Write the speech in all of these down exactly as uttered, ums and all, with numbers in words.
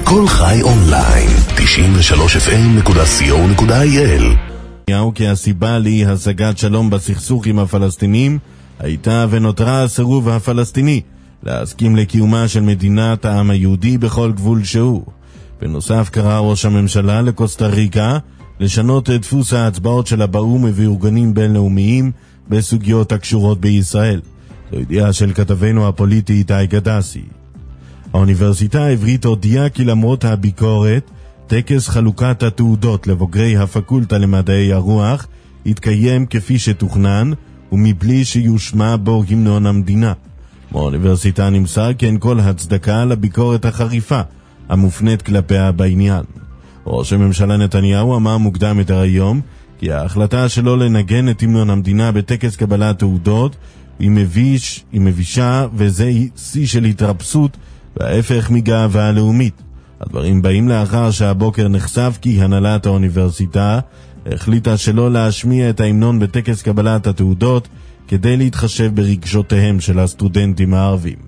כל חי אונליין, תשעים ושלוש אף אם נקודה סי או נקודה איי אל. כי הסיבה להשגת שלום בסכסוך עם הפלסטינים הייתה ונותרה הסירוב הפלסטיני להסכים לקיומה של מדינת העם היהודי בכל גבול שהוא. בנוסף קרא ראש הממשלה לקוסטה ריקה לשנות את דפוס ההצבעות של באו"ם ובארגונים בינלאומיים בסוגיות הקשורות בישראל. זו ידיעה של כתבנו הפוליטי איתי גדסי. האוניברסיטה העברית הודיעה כי למרות הביקורת, טקס חלוקת התעודות לבוגרי הפקולטה למדעי הרוח התקיים כפי שתוכנן ומבלי שיושמע בו המנון המדינה. מהאוניברסיטה נמסר כי אין כל הצדקה לביקורת החריפה המופנית כלפיה בעניין. ראש הממשלה נתניהו אמר מוקדם יותר היום כי ההחלטה שלו לנגן את המנון המדינה בטקס קבלת תעודות היא, מביש, היא מבישה וזה שיא של התרפסות וההפך מגאווה לאומית. הדברים באים לאחר שהבוקר נחשף כי הנהלת האוניברסיטה החליטה שלא להשמיע את ההמנון בטקס קבלת התעודות כדי להתחשב ברגשותיהם של הסטודנטים הערבים.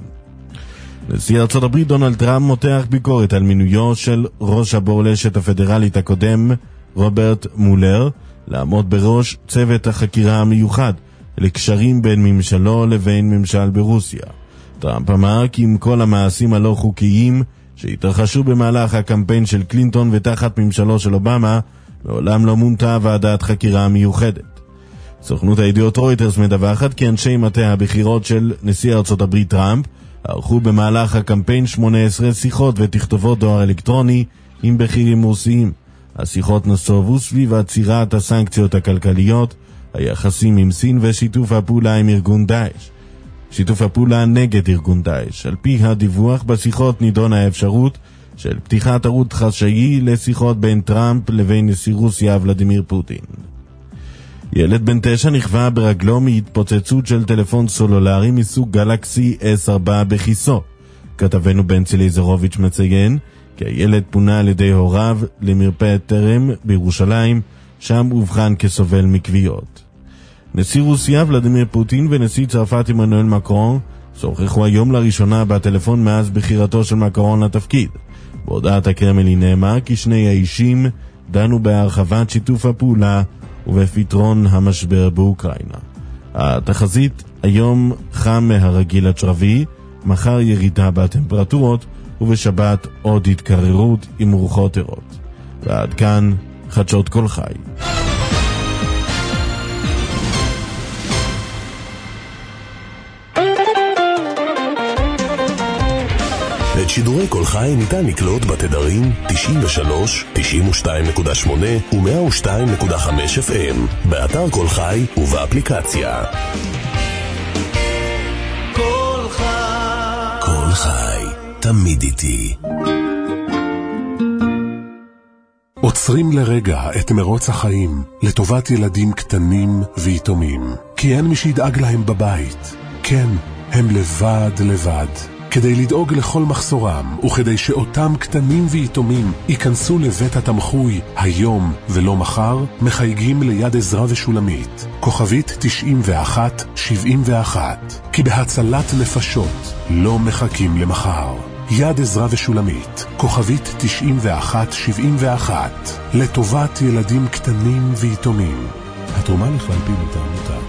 נשיא ארצות הברית דונלד טראמפ מותח ביקורת על מינויו של ראש הבורלשת הפדרלית הקודם רוברט מולר לעמוד בראש צוות החקירה המיוחד לקשרים בין ממשלו לבין ממשל ברוסיה. טראמפ אמר כי עם כל המעשים הלא חוקיים שהתרחשו במהלך הקמפיין של קלינטון ותחת ממשלו של אובמה, מעולם לא מונתה ועדת חקירה מיוחדת. סוכנות הידיעות רויטרס מדווחת כי אנשי מטה הבחירות של נשיא ארצות הברית טראמפ ערכו במהלך הקמפיין שמונה עשרה שיחות ותכתובות דואר אלקטרוני עם בכירים רוסיים. השיחות נסובו סביב עצירת הסנקציות הכלכליות, היחסים עם סין ושיתוף הפעולה עם ארגון דאעש. שיתוף הפעולה נגד ארגון דאעש. על פי הדיווח בשיחות נידונה האפשרות של פתיחת ערוץ חשאי לשיחות בין טראמפ לבין נשיא רוסיה ולדימיר פוטין. ילד בן תשע נכווה ברגלו מהתפוצצות של טלפון סלולרי מסוג גלקסי אס ארבע בכיסו. כתבנו בנצי ליזרוביץ' מציין כי הילד פונה על ידי הוריו למרפאת טרם בירושלים, שם הובחן כסובל מכוויות. נשיא רוסיה ולדימיר פוטין ונשיא צרפת עמנואל מקרון שוחחו היום לראשונה בטלפון מאז בחירתו של מקרון לתפקיד. בהודעת הקרמלין נאמר כי שני האישים דנו בהרחבת שיתוף הפעולה ובפתרון המשבר באוקראינה. התחזית היום חם מהרגיל הצ'רבי, מחר ירידה בטמפרטורות ובשבת עוד התקררות עם רוחות ערות. ועד כאן חדשות כל חי. את שידורי כל חי ניתן לקלוט בתדרים תשעים ושלוש, תשעים ושתיים נקודה שמונה ו-מאה ושתיים נקודה חמש אף אם, באתר כל חי ובאפליקציה. כל חי, כל חי, תמיד איתי. עוצרים לרגע את מרוץ החיים לטובת ילדים קטנים ויתומים, כי אין מי שידאג להם בבית. כן, הם לבד לבד. כדי לדאוג לכל מחסורם, וכדי שאותם קטנים ויתומים ייכנסו לבית התמחוי היום ולא מחר, מחייגים ליד עזרא ושולמית, כוכבית תשעים ואחת שבעים ואחת, כי בהצלת נפשות לא מחכים למחר. יד עזרא ושולמית, כוכבית תשעים ואחת שבעים ואחת, לטובת ילדים קטנים ויתומים. התרומה לכלל פעילות העמותה.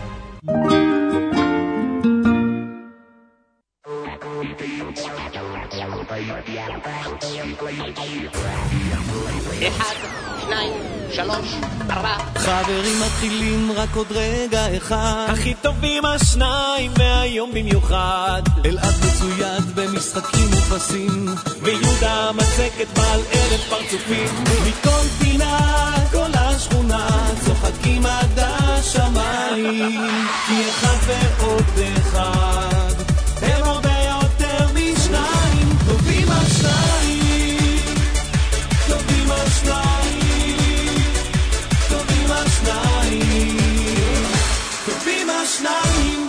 אחד, שניים, שלוש, ארבע. חברים מתחילים רק עוד רגע אחד. הכי טובים השניים והיום במיוחד. אלעד מצויד במשחקים ופסים, ויהודה מצקת בעל אלף פרצופים. מכל פינה, כל השכונה, צוחקים עד השמיים. כי אחד ועוד אחד הם הרבה יותר משניים. טובים השניים, טובים השניים, טובים השניים, טובים השניים.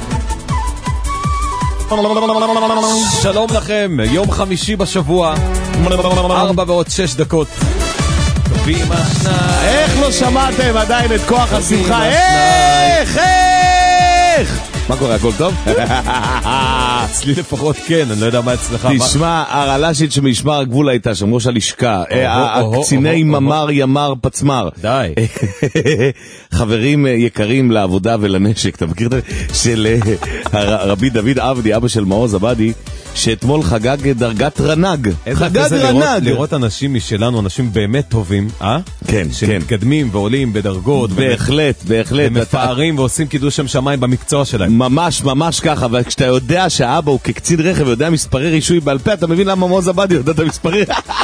שלום לכם, יום חמישי בשבוע, ארבע ועוד שש דקות. טובים השניים. איך לא שמעתם עדיין את כוח השמחה? איך? איך? מה קורה, הכל טוב? אצלי לפחות כן, אני לא יודע מה אצלך. תשמע, הרל"שית שמשמר הגבול הייתה שם, ראש הלשכה, הקציני ממר ימר פצמר. די. חברים יקרים לעבודה ולנשק, אתה מכיר את זה? של רבי דוד עבדי, אבא של מעוז עבדי, שאתמול חגג דרגת רנג. חגג רנג. לראות אנשים משלנו, אנשים באמת טובים, אה? כן, כן. שמתקדמים ועולים בדרגות. בהחלט, בהחלט. ומפארים ועושים קידוש שם שמיים במקצוע שלהם. ממש, ממש ככה, וכשאתה יודע שהאבא הוא כקצין רכב ויודע מספרי רישוי בעל פה, אתה מבין למה מעוז עבדי יודע את המספרי?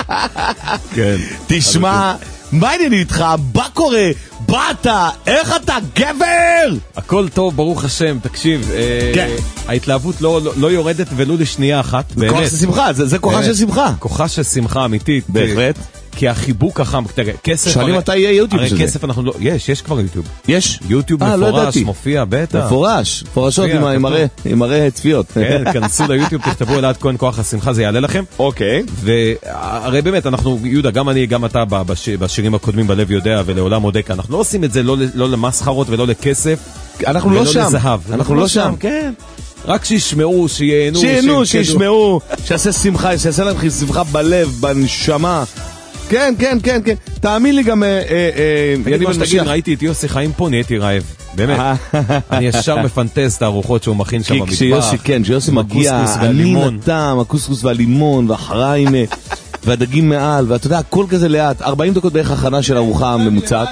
כן. תשמע, מה העניין איתך? מה קורה? באת? איך אתה? גבר! הכל טוב, ברוך השם, תקשיב. ההתלהבות לא יורדת ולו לשנייה אחת. זה כוח של שמחה, זה כוחה של שמחה. כוחה של שמחה אמיתית. בהחלט. כי החיבוק החם, כסף... שואלים מתי יהיה יוטיוב שזה. הרי כסף אנחנו לא... יש, יש כבר יוטיוב. יש? יוטיוב מפורש, מופיע, בטח. מפורש, מפורשות עם מראה צפיות. כן, כנסו ליוטיוב, תכתבו אלעד כהן כוח השמחה, זה יעלה לכם. אוקיי. והרי באמת, אנחנו, יהודה, גם אני, גם אתה, בשירים הקודמים בלב יודע ולעולם עודק, אנחנו לא עושים את זה לא למסחרות ולא לכסף. אנחנו לא שם. ולא לזהב. אנחנו לא שם, כן. רק שישמעו, שיהנו. שיהנו, שישמעו, שיעשה שמחה, שיעשה להם שמחה בלב, בנשמה. כן, כן, כן, כן. תאמין לי גם... אני מה שתגיד, ראיתי את יוסי חיים פה, נהייתי רעב. באמת. אני ישר מפנטז את הארוחות שהוא מכין שם במטבח. כשיוסי, כן, כשיוסי מגיע, אני נתם, הקוסקוס והלימון, והחריים, והדגים מעל, ואתה יודע, הכל כזה לאט. ארבעים דקות בערך הכנה של ארוחה ממוצעת.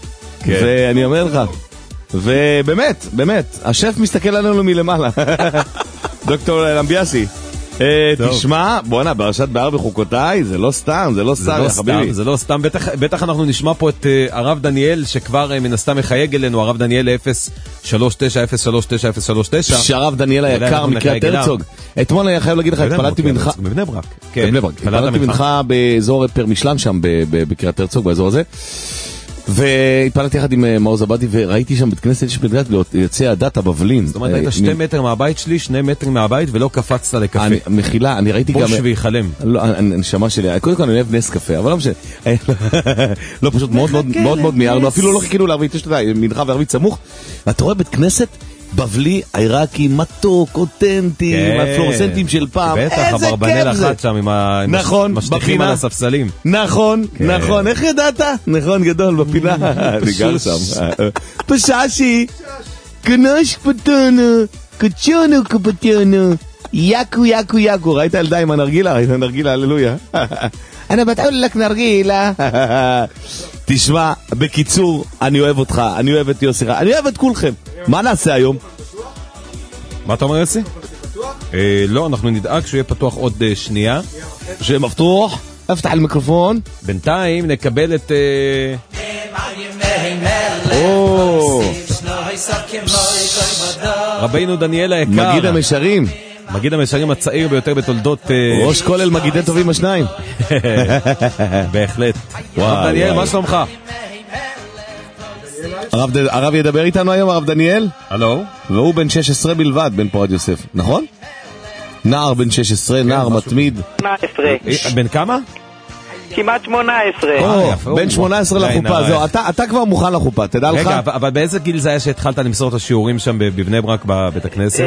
ואני אומר לך, ובאמת, באמת, השף מסתכל עלינו מלמעלה. דוקטור למביאסי. תשמע, בוא'נה, פרשת בהר בחוקותיי, זה לא סתם, זה לא סתם, חביבי. זה לא סתם, בטח אנחנו נשמע פה את הרב דניאל, שכבר מן הסתם מחייג אלינו, הרב דניאל אפס שלוש תשע אפס שלוש תשע אפס שלוש תשע. שהרב דניאל היקר מקריית הרצוג. אתמול אני חייב להגיד לך, התפללתי מנחה... בבני ברק. בבני ברק. התפללתי מנחה באזור פרמישלן שם, בקריית הרצוג, באזור הזה. והתפללתי יחד עם מעוז עבדי וראיתי שם בית כנסת שבדעת יוצא הדת הבבלין. זאת אומרת, היית שתי מטר מהבית שלי, שני מטר מהבית ולא קפצת לקפה. מחילה, אני ראיתי גם... בוש ויחלם. לא, הנשמה שלי, קודם כל אני אוהב נס קפה, אבל לא משנה. לא, פשוט מאוד מאוד מאוד מיהרנו, אפילו לא חיכינו לערבית, יש לך מנחה וערבית סמוך. ואתה רואה בית כנסת בבלי, עיראקי, מתוק, אותנטי, עם הפלורסנטים של פעם. בטח, הברבנל אחת שם עם המשטיחים על הספסלים. נכון, נכון. איך ידעת? נכון, גדול, בפינה. אני גר שם. פששי, קנוש פטונו, קצ'ונו קפטונו, יקו יקו יקו. ראית ילדה עם הנרגילה? ראית הנרגילה, הללויה. אני בטעול לך נרגילה. תשמע, בקיצור, אני אוהב אותך, אני אוהב את יוסי, אני אוהב את כולכם. מה נעשה היום? מה אתה אומר, יוסי? לא, אנחנו נדאג שהוא יהיה פתוח עוד שנייה. שיהיה מפתוח, אפתח למיקרופון. בינתיים נקבל את... רבינו דניאל היקר. מגיד המשרים. מגיד המשרים הצעיר ביותר בתולדות... ראש כולל מגידי טובים השניים. בהחלט. הרב דניאל, מה שלומך? הרב ידבר איתנו היום, הרב דניאל? הלו? והוא בן שש עשרה בלבד, בן פורת יוסף, נכון? נער בן שש עשרה, נער מתמיד. שמונה עשרה. בן כמה? כמעט שמונה עשרה. בן שמונה עשרה לחופה, זהו, אתה כבר מוכן לחופה, תדע לך? רגע, אבל באיזה גיל זה היה שהתחלת למסור את השיעורים שם בבני ברק בבית הכנסת?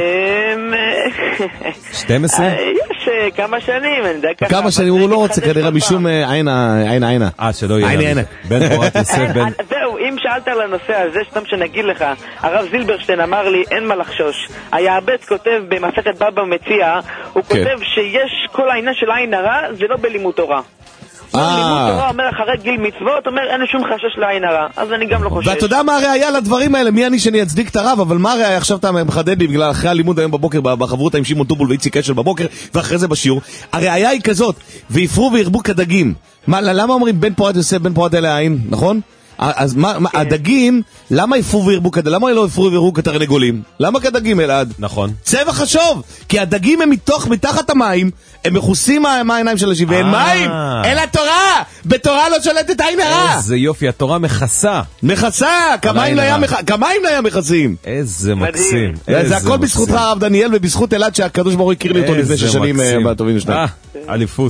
שתים עשרה? יש כמה שנים, אני יודע ככה. כמה שנים, הוא לא רוצה כנראה משום עינה, עינה, עינה. אה, שלא יהיה. עינה, עינה. בן פורת יוסף, בן... זהו, אם שאלת על הנושא הזה, סתם שנגיד לך, הרב זילברשטיין אמר לי, אין מה לחשוש. היעבץ כותב במסכת בבא מציע, הוא כותב שיש כל העניין של עין הרע, זה לא בלימוד תורה. לימוד תורה אומר אחרי גיל מצוות, אומר אין שום חשש לעין הרע, אז אני גם לא חושש. ואתה יודע מה הראיה לדברים האלה? מי אני שאני אצדיק את הרב? אבל מה הראיה? עכשיו אתה מחדד לי בגלל אחרי הלימוד היום בבוקר בחברות עם שמעון טובול ואיציק אשל בבוקר ואחרי זה בשיעור. הראיה היא כזאת, ויפרו וירבו כדגים. מה, למה אומרים בן פורת יוסף, בן פורת אלה העין? נכון? אז מה, מה, הדגים, למה יפרו וירבו כדגים? למה לא יפרו וירבו כתרנגולים? למה כדגים, אלעד? נכון. צבע חשוב, כי הדגים הם מתוך, מתחת המים, הם מכוסים מהעיניים של השם, ואין מים, אלא תורה! בתורה לא שולטת עין הרע! איזה יופי, התורה מכסה. מכסה! כמיים לים מכסים! איזה מקסים. זה הכל בזכותך הרב דניאל, ובזכות אלעד שהקדוש ברוך הוא הכיר לי אותו לפני שש שנים בטובים ושניים. אליפות.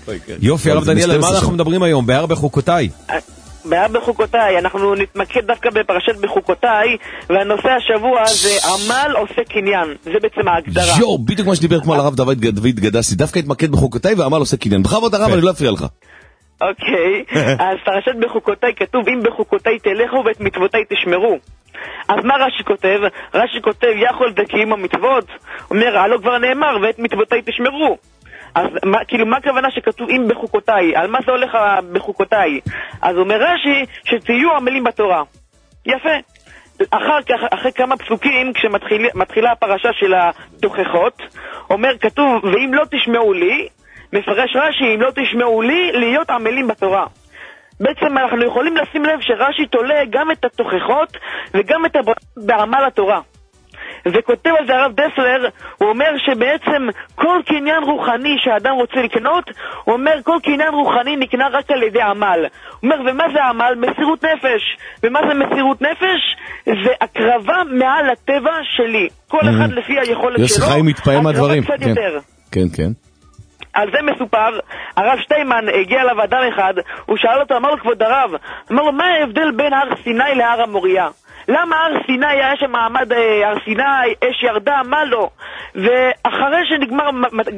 יופי, הרב דניאל, על מה אנחנו מדברים היום? בהר בחוקותיי. בהר בחוקותיי, אנחנו נתמקד דווקא בפרשת בחוקותיי, והנושא השבוע זה עמל עושה קניין, זה בעצם ההגדרה. יו, בדיוק מה שדיבר כמו על הרב דוד גדסי, דווקא התמקד בחוקותיי ועמל עושה קניין. בכבוד הרב, אני לא אפריע לך. אוקיי, אז פרשת בחוקותיי כתוב, אם בחוקותיי תלכו ואת מצוותיי תשמרו. אז מה רש"י כותב? רש"י כותב, יכול דקיים המצוות, אומר, הלא כבר נאמר, ואת מצוותיי תשמרו. אז מה, כאילו, מה הכוונה שכתוב אם בחוקותיי? על מה זה הולך בחוקותיי? אז אומר רש"י שתהיו עמלים בתורה. יפה. אחר כך, אחרי כמה פסוקים, כשמתחילה הפרשה של התוכחות, אומר, כתוב, ואם לא תשמעו לי, מפרש רש"י, אם לא תשמעו לי, להיות עמלים בתורה. בעצם אנחנו יכולים לשים לב שרש"י תולה גם את התוכחות וגם את הברכות בעמל התורה. וכותב על זה הרב דסלר, הוא אומר שבעצם כל קניין רוחני שהאדם רוצה לקנות, הוא אומר כל קניין רוחני נקנה רק על ידי עמל. הוא אומר, ומה זה עמל? מסירות נפש. ומה זה מסירות נפש? זה הקרבה מעל הטבע שלי. כל אחד לפי היכולת שלו. יוסי חיים מתפעם מהדברים. הקרבה קצת יותר. כן, כן. על זה מסופר, הרב שטיימן הגיע אליו אדם אחד, הוא שאל אותו, אמר לו, כבוד הרב, אמר לו, מה ההבדל בין הר סיני להר המוריה? למה הר סיני היה שם מעמד הר סיני, אש ירדה, מה לא? ואחרי שנגמר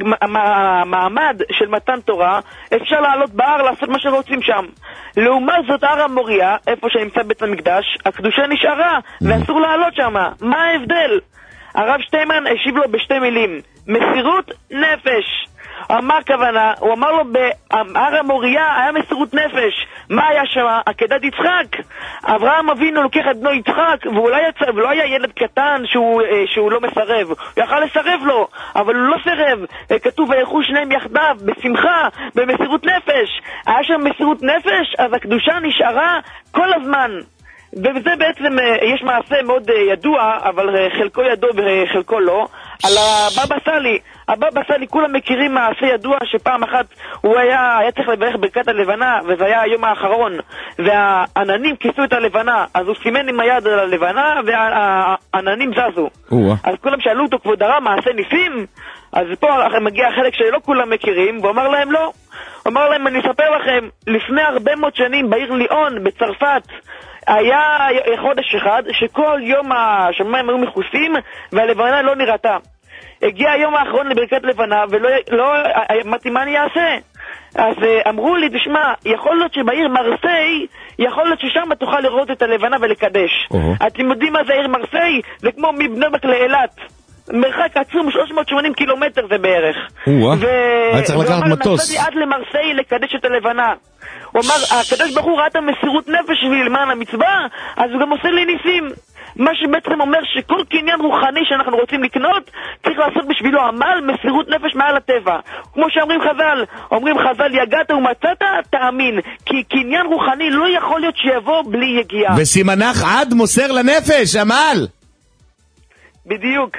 המעמד של מתן תורה, אפשר לעלות בהר לעשות מה שרוצים שם. לעומת זאת הר המוריה, איפה שנמצא בית המקדש, הקדושה נשארה, ואסור לעלות שם. מה ההבדל? הרב שטיימן השיב לו בשתי מילים, מסירות נפש. מה הכוונה? הוא אמר לו, בהר המוריה היה מסירות נפש. מה היה שם? עקדת יצחק. אברהם אבינו לוקח את בנו יצחק, והוא לא היה ילד קטן שהוא, שהוא לא מסרב. הוא יכל לסרב לו, אבל הוא לא סרב. כתוב, וילכו שניהם יחדיו, בשמחה, במסירות נפש. היה שם מסירות נפש, אז הקדושה נשארה כל הזמן. ובזה בעצם יש מעשה מאוד ידוע, אבל חלקו ידוע וחלקו לא, על הבבא סאלי. הבבא סאלי, כולם מכירים מעשה ידוע שפעם אחת הוא היה, היה צריך לברך ברכת הלבנה, וזה היה היום האחרון, והעננים כיסו את הלבנה, אז הוא סימן עם היד על הלבנה, והעננים זזו. אז כולם שאלו אותו, כבוד הרב, מעשה ניסים? אז פה מגיע החלק שלא כולם מכירים, והוא אמר להם לא. הוא אמר להם, אני אספר לכם, לפני הרבה מאוד שנים בעיר ליאון, בצרפת, היה חודש אחד שכל יום השמיים היו מכוסים והלבנה לא נראתה. הגיע היום האחרון לברכת לבנה ולא, לא, אמרתי, מה אני אעשה? אז אמרו לי, תשמע, יכול להיות שבעיר מרסיי, יכול להיות ששם תוכל לראות את הלבנה ולקדש. Uh-huh. אתם יודעים מה זה העיר מרסיי? זה כמו מבני ברק לאילת. מרחק עצום, שלוש מאות ושמונים קילומטר זה בערך. היה צריך לקחת מטוס. נסעתי עד למרסיי לקדש את הלבנה. הוא אמר, הקדוש ברוך הוא ראה את המסירות נפש שלי למען המצווה, אז הוא גם עושה לי ניסים. מה שבעצם אומר שכל קניין רוחני שאנחנו רוצים לקנות, צריך לעשות בשבילו עמל, מסירות נפש מעל הטבע. כמו שאומרים חז"ל, אומרים חז"ל, יגעת ומצאת, תאמין. כי קניין רוחני לא יכול להיות שיבוא בלי יגיעה. וסימנך עד מוסר לנפש, עמל. בדיוק.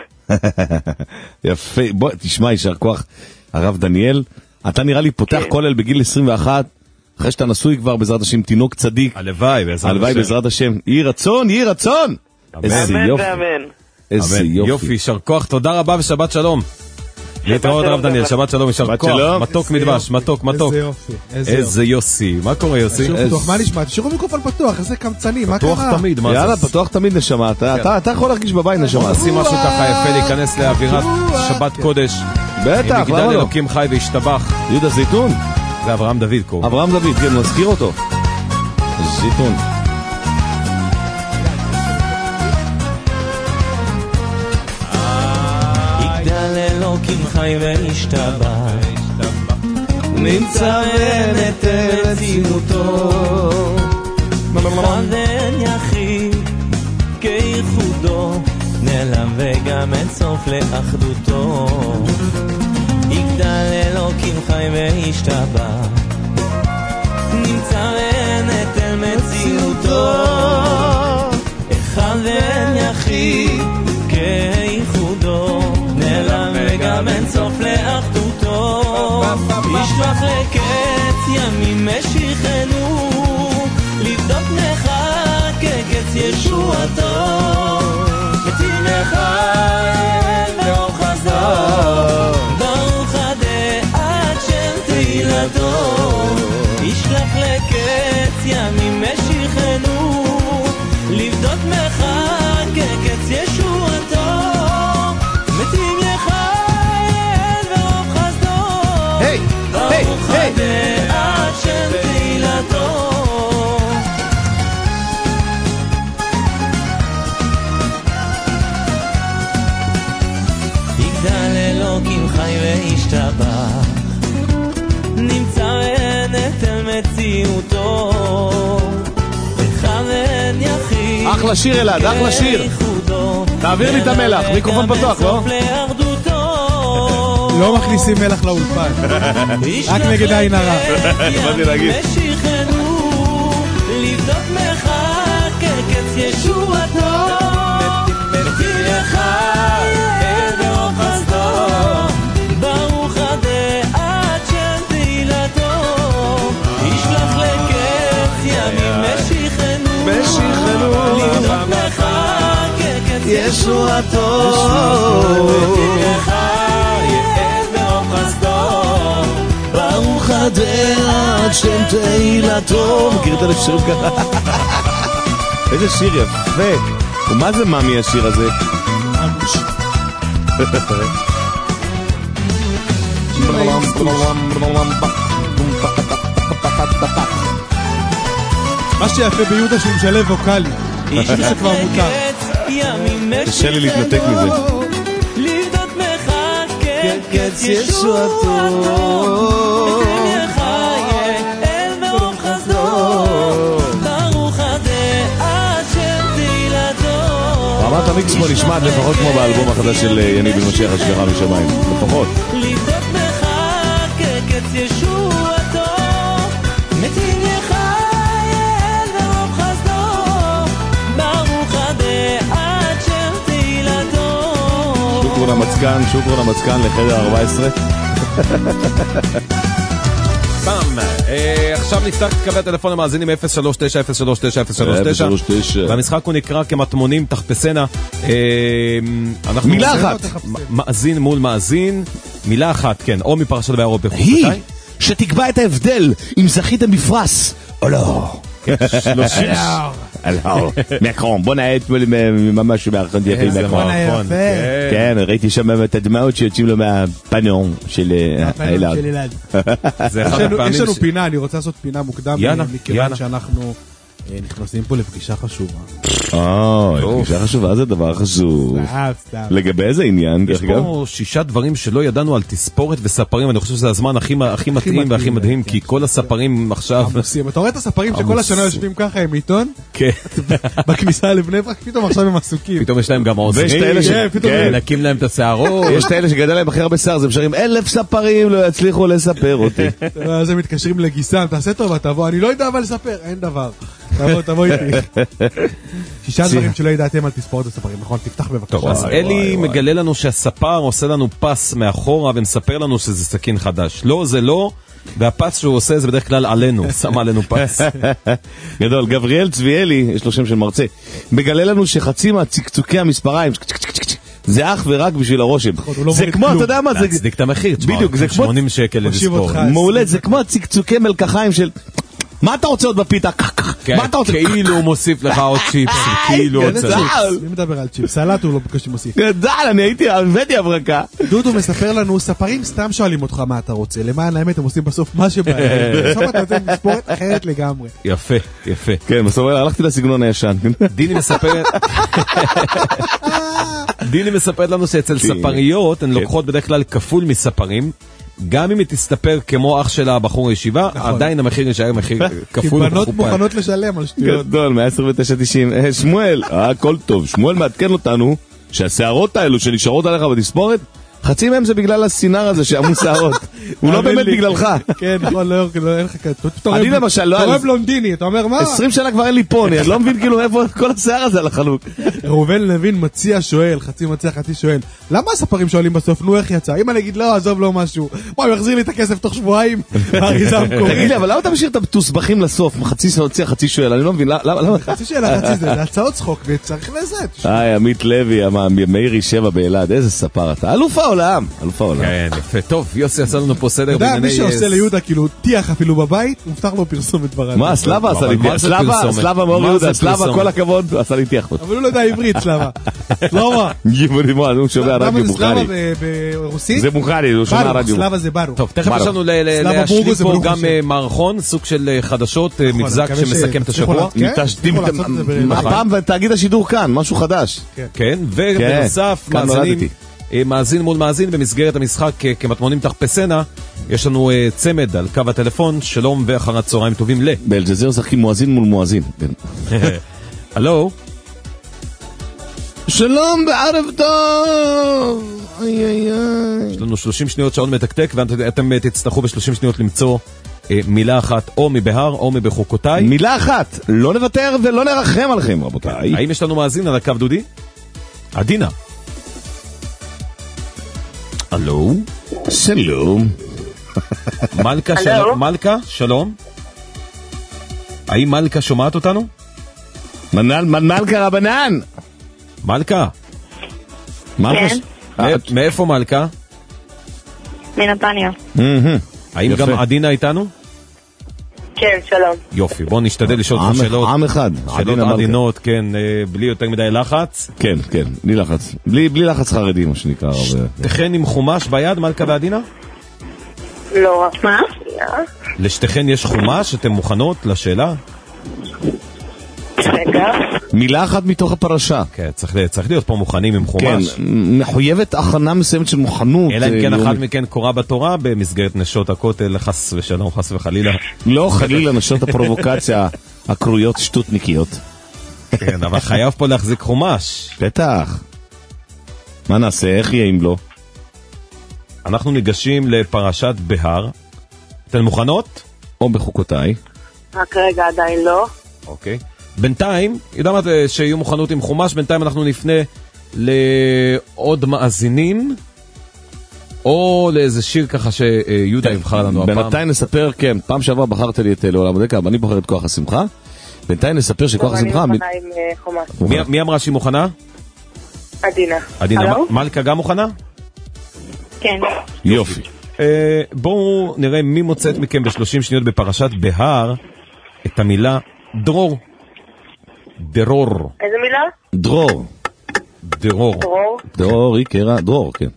יפה, בוא תשמע, יישר כוח הרב דניאל, אתה נראה לי פותח כולל בגיל עשרים ואחת, אחרי שאתה נשוי כבר בעזרת השם, תינוק צדיק. הלוואי בעזרת השם. הלוואי בעזרת השם. יהי רצון, יהי רצון. איזה יופי. איזה יופי. יופי, יישר כוח, תודה רבה ושבת שלום. להתראות הרב דניאל, שבת שלום, יישר כוח. מתוק מדבש, מתוק, מתוק. איזה יופי. איזה יוסי. מה קורה יוסי? מה נשמע? תשאירו מיקרופון פתוח, איזה קמצני, מה קרה? פתוח תמיד, מה זה? יאללה, פתוח תמיד נשמה. אתה יכול להרגיש בבית נשמה. עושים משהו ככה יפה להיכנס לאווירת שבת קודש. בטח, למה לא? מגדל אלוקים חי והשתבח. יהודה זיתון. זה אברהם דוד קוראים. אברהם דוד, כן, נזכיר אותו. זיתון. יגדל אלוקים חי והשתבח, נמצא ונטל צימותו, חדן יחיד כייחודו, נעלם וגם אין סוף לאחדותו. יגדל אלוקים חי והשתבח, נמצא ונטל מציאותו, אחד ואין יחיד כייחודו, נעלם וגם אין סוף לאחדותו. ישלח לקץ ימים משיחנו, לבדוק נחק כקץ ישועתו, ותינך אל לאור חזור, ברוך הדעת של תהילתו. ישלח לקץ ימים משיחנו לבדות מחכה קץ ישועתו מתים יחייל ורוב חסדו ברוך הדעה של תהילתו יגדל אלוקים חי וישתבח נמצא ענת אל מציאותו וכוון יחיד אחלה שיר אלעד, אחלה שיר. תעביר לי את המלח, מיקרופון פתוח, לא? לא מכניסים מלח לאולפן, רק נגד עין הרע. באתי להגיד. לבדוק מחכה קץ ישועתו מתים יחי אל ברוך חסדו ברוך הדעת של תהילתו ישלח לקץ ימים משיחנו לבדוק מחכה קץ ישועתו מתים יחי אל ברוך חסדו ברוך הדעת של תהילתו. מכיר את השיר ככה? איזה שיר יפה. ומה זה מאמי השיר הזה? מה שיפה ביהודה שהוא משלב ווקלי, זה כבר מותר. קשה לי להתנתק מזה. לבדות מחכה קץ ישועתו מתים יחיה אל מרום חסדו ברוך הדעת של תהילתו. רמת המיקס פה נשמעת לפחות כמו באלבום החדש של יניב בן משיח השגחה משמיים, לפחות. לבדות מחכה קץ ישועתו מתים יחיה אל מרום חסדו ברוך הדעת של תהילתו. שוקרון המצקן, שוקרון המצקן לחדר ארבע עשרה. פעם, עכשיו נפתח קווי הטלפון המאזינים אפס שלוש תשע אפס שלוש תשע אפס שלוש תשע והמשחק הוא נקרא כמטמונים תחפשנה. מילה אחת מאזין מול מאזין, מילה אחת, כן, או מפרשת בערות בחוץ. היא שתקבע את ההבדל אם זכיתם בפרס או לא. שלושים Alors, מקרון, בוא נעט ממש מארחון יפה עם מקרון. כן, ראיתי שם את הדמעות שיוצאים לו מהפניון של אלעד. יש לנו פינה, אני רוצה לעשות פינה מוקדם, מכיוון שאנחנו נכנסים פה לפגישה חשובה. או, פגישה חשובה זה דבר חשוב. לגבי איזה עניין? יש פה שישה דברים שלא ידענו על תספורת וספרים, אני חושב שזה הזמן הכי מתאים והכי מדהים, כי כל הספרים עכשיו... אתה רואה את הספרים שכל השנה יושבים ככה עם עיתון? כן. בכניסה לבני ברק, פתאום עכשיו הם עסוקים. פתאום יש להם גם עוזרים, נקים להם את השערות. יש את אלה שגדל להם הכי הרבה שיער, זה משרים אלף ספרים לא יצליחו לספר אותי. אז הם מתקשרים לגיסם, תעשה טובה, תבוא, אני לא יודע אבל לספר, אין דבר. תבוא, תבוא איתי. שישה דברים שלא ידעתם על תספורת וספרים, נכון? תפתח בבקשה. אז אלי מגלה לנו שהספר עושה לנו פס מאחורה ומספר לנו שזה סכין חדש. לא, זה לא, והפס שהוא עושה זה בדרך כלל עלינו, שם עלינו פס. גדול, גבריאל צביאלי, יש לו שם של מרצה, מגלה לנו שחצי מהצקצוקי המספריים, זה אך ורק בשביל הרושם. זה כמו, אתה יודע מה זה? להצדיק את המחיר, בדיוק, זה כמו... שמונים שקל לספור. מעולה, זה כמו הצקצוקי מלקחיים של... מה אתה רוצה עוד בפיתה? מה אתה רוצה? כאילו הוא מוסיף לך עוד צ'יפס, כאילו עוד צ'יפס. מי מדבר על צ'יפס? סלט הוא לא בקושי מוסיף. גדל, אני הייתי, הבאתי הברקה. דודו מספר לנו, ספרים סתם שואלים אותך מה אתה רוצה, למען האמת הם עושים בסוף מה שבא. בסוף אתה נותן מספורת אחרת לגמרי. יפה, יפה. כן, בסוף הלכתי לסגנון הישן. דיני מספרת... דיני מספרת לנו שאצל ספריות הן לוקחות בדרך כלל כפול מספרים, גם אם היא תסתפר כמו אח שלה בחור הישיבה, עדיין המחיר יישאר מחיר כפול. כי בנות מוכנות לשלם על שטויות. גדול, מאה עשרים ותשע תשעים. שמואל, הכל טוב. שמואל מעדכן אותנו שהשערות האלו שנשארות עליך בתספורת, חצי מהם זה בגלל הסינר הזה שעמו שערות. הוא לא באמת בגללך. כן, נכון, לא אין לך כתוב. אני למשל, לא... אתה אוהב לונדיני, אתה אומר מה? עשרים שנה כבר אין לי פוני, אני לא מבין כאילו איפה כל השיער הזה על החלוק. ראובן לוין מציע שואל, חצי מציע, חצי שואל, למה הספרים שואלים בסוף, נו איך יצא? אם אני אגיד לא, עזוב לו משהו, מה, הוא יחזיר לי את הכסף תוך שבועיים? האריזה המקורית. תגיד לי, אבל למה אתה משאיר את התוסבכים לסוף? חצי מציע, חצי שואל, אני לא מבין, למה? חצי שאלה, חצי זה, זה הצעות צחוק, וצריך לזה. היי, עמית לוי, מאירי שבע באלעד, איזה ספר אתה. אלוף העולם, אלוף העולם. כן, יפה. טוב, יוסי עשה לנו פה סדר אתה יודע, בענייני... מי שעושה ליהודה כאילו טיח אפילו בבית, מובטח לו פרסומת ברדיו. מה, סלאבה עשה לי טיח, סלאבה, סלאבה מאור יהודה, סלאבה כל הכבוד, עשה לי טיח. אבל הוא לא יודע עברית, סלאבה. סלאבה. גיבו לי מה, הוא שומע רדיו מוכרי. למה זה סלאבה ברוסית? זה מוכרי, הוא שומע רדיו. סלאבה זה ברו. טוב, תכף יש לנו להשלים פה גם מערכון, סוג של חדשות, מבזק שמסכם את השבוע. הפעם תאגיד השידור כאן, משהו חדש. כן, ובנוסף, מאזין מול מאזין במסגרת המשחק כמטמונים תחפשנה, יש לנו צמד על קו הטלפון, שלום ואחר הצהריים טובים ל... באלג'זיר שחקים מואזין מול מואזין. הלו? שלום בערב טוב! איי איי איי. יש לנו שלושים שניות שעון מתקתק, ואתם תצטרכו ב-שלושים שניות למצוא מילה אחת או מבהר או מבחוקותיי. מילה אחת, לא נוותר ולא נרחם עליכם רבותיי. האם יש לנו מאזין על הקו דודי? עדינה. הלו? שלום. מלכה, שלום. מלכה, שלום. האם מלכה שומעת אותנו? מנל, מלכה רבנן. מלכה. כן. מאיפה מלכה? מנתניה. האם גם עדינה איתנו? כן, שלום. יופי, בואו נשתדל לשאול אותך שאלות. עם אחד. שאלות עדינות, כן, בלי יותר מדי לחץ. כן, כן, בלי לחץ. בלי לחץ חרדי, מה שנקרא. שתכן עם חומש ביד, מלכה ועדינה? לא. מה? לשתכן יש חומש, אתם מוכנות לשאלה? רגע. מילה אחת מתוך הפרשה. כן, צריך, צריך להיות פה מוכנים עם חומש. כן, מחויבת הכנה מסוימת של מוכנות. אלא אם כן אחת מכן קורא בתורה במסגרת נשות הכותל, חס ושלום, חס וחלילה. לא חלילה נשות הפרובוקציה הקרויות שטותניקיות. כן, אבל חייב פה להחזיק חומש. בטח. מה נעשה? איך יהיה אם לא? אנחנו ניגשים לפרשת בהר. אתן מוכנות? או בחוקותיי. רק רגע, עדיין לא. אוקיי. בינתיים, יודע מה שיהיו מוכנות עם חומש, בינתיים אנחנו נפנה לעוד מאזינים, או לאיזה שיר ככה שיהודה יבחר לנו הפעם. בינתיים נספר, כן, פעם שעברה בחרת לי את לעולם הדקה, אבל אני בוחר את כוח השמחה. בינתיים נספר שכוח השמחה... אני מוכנה עם חומש. מי אמרה שהיא מוכנה? עדינה. עדינה. מלכה גם מוכנה? כן. יופי. בואו נראה מי מוצאת מכם ב-שלושים שניות בפרשת בהר את המילה דרור. דרור. איזה מילה? דרור. דרור. דרור. דרור, היא קרא, דרור, כן.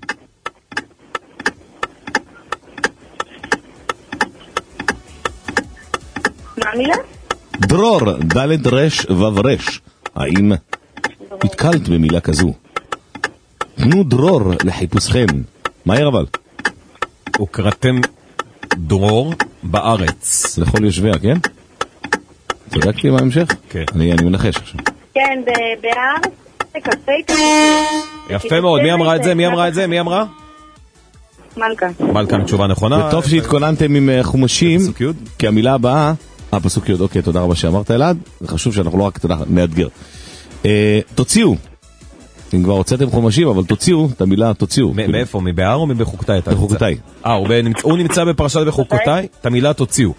מה המילה? דרור, דלת רש וברש. האם התקלת במילה כזו? תנו דרור לחיפושכם. מה יהיה אבל? וקראתם דרור בארץ. לכל יושביה, כן? צדקתי מה ההמשך? כן. אני מנחש עכשיו. כן, בארץ, בקפה. יפה מאוד, מי אמרה את זה? מי אמרה את זה? מי אמרה? מלכה. מלכה תשובה נכונה. וטוב שהתכוננתם עם חומשים, כי המילה הבאה, אה, פסוק י', אוקיי, תודה רבה שאמרת אלעד, זה חשוב שאנחנו לא רק, תודה, נאתגר. תוציאו, אם כבר הוצאתם חומשים, אבל תוציאו את המילה, תוציאו. מאיפה? מבהר או מבחוקותיי? בחוקותיי. אה, הוא נמצא בפרשת בחוקותיי, את המילה תוציאו.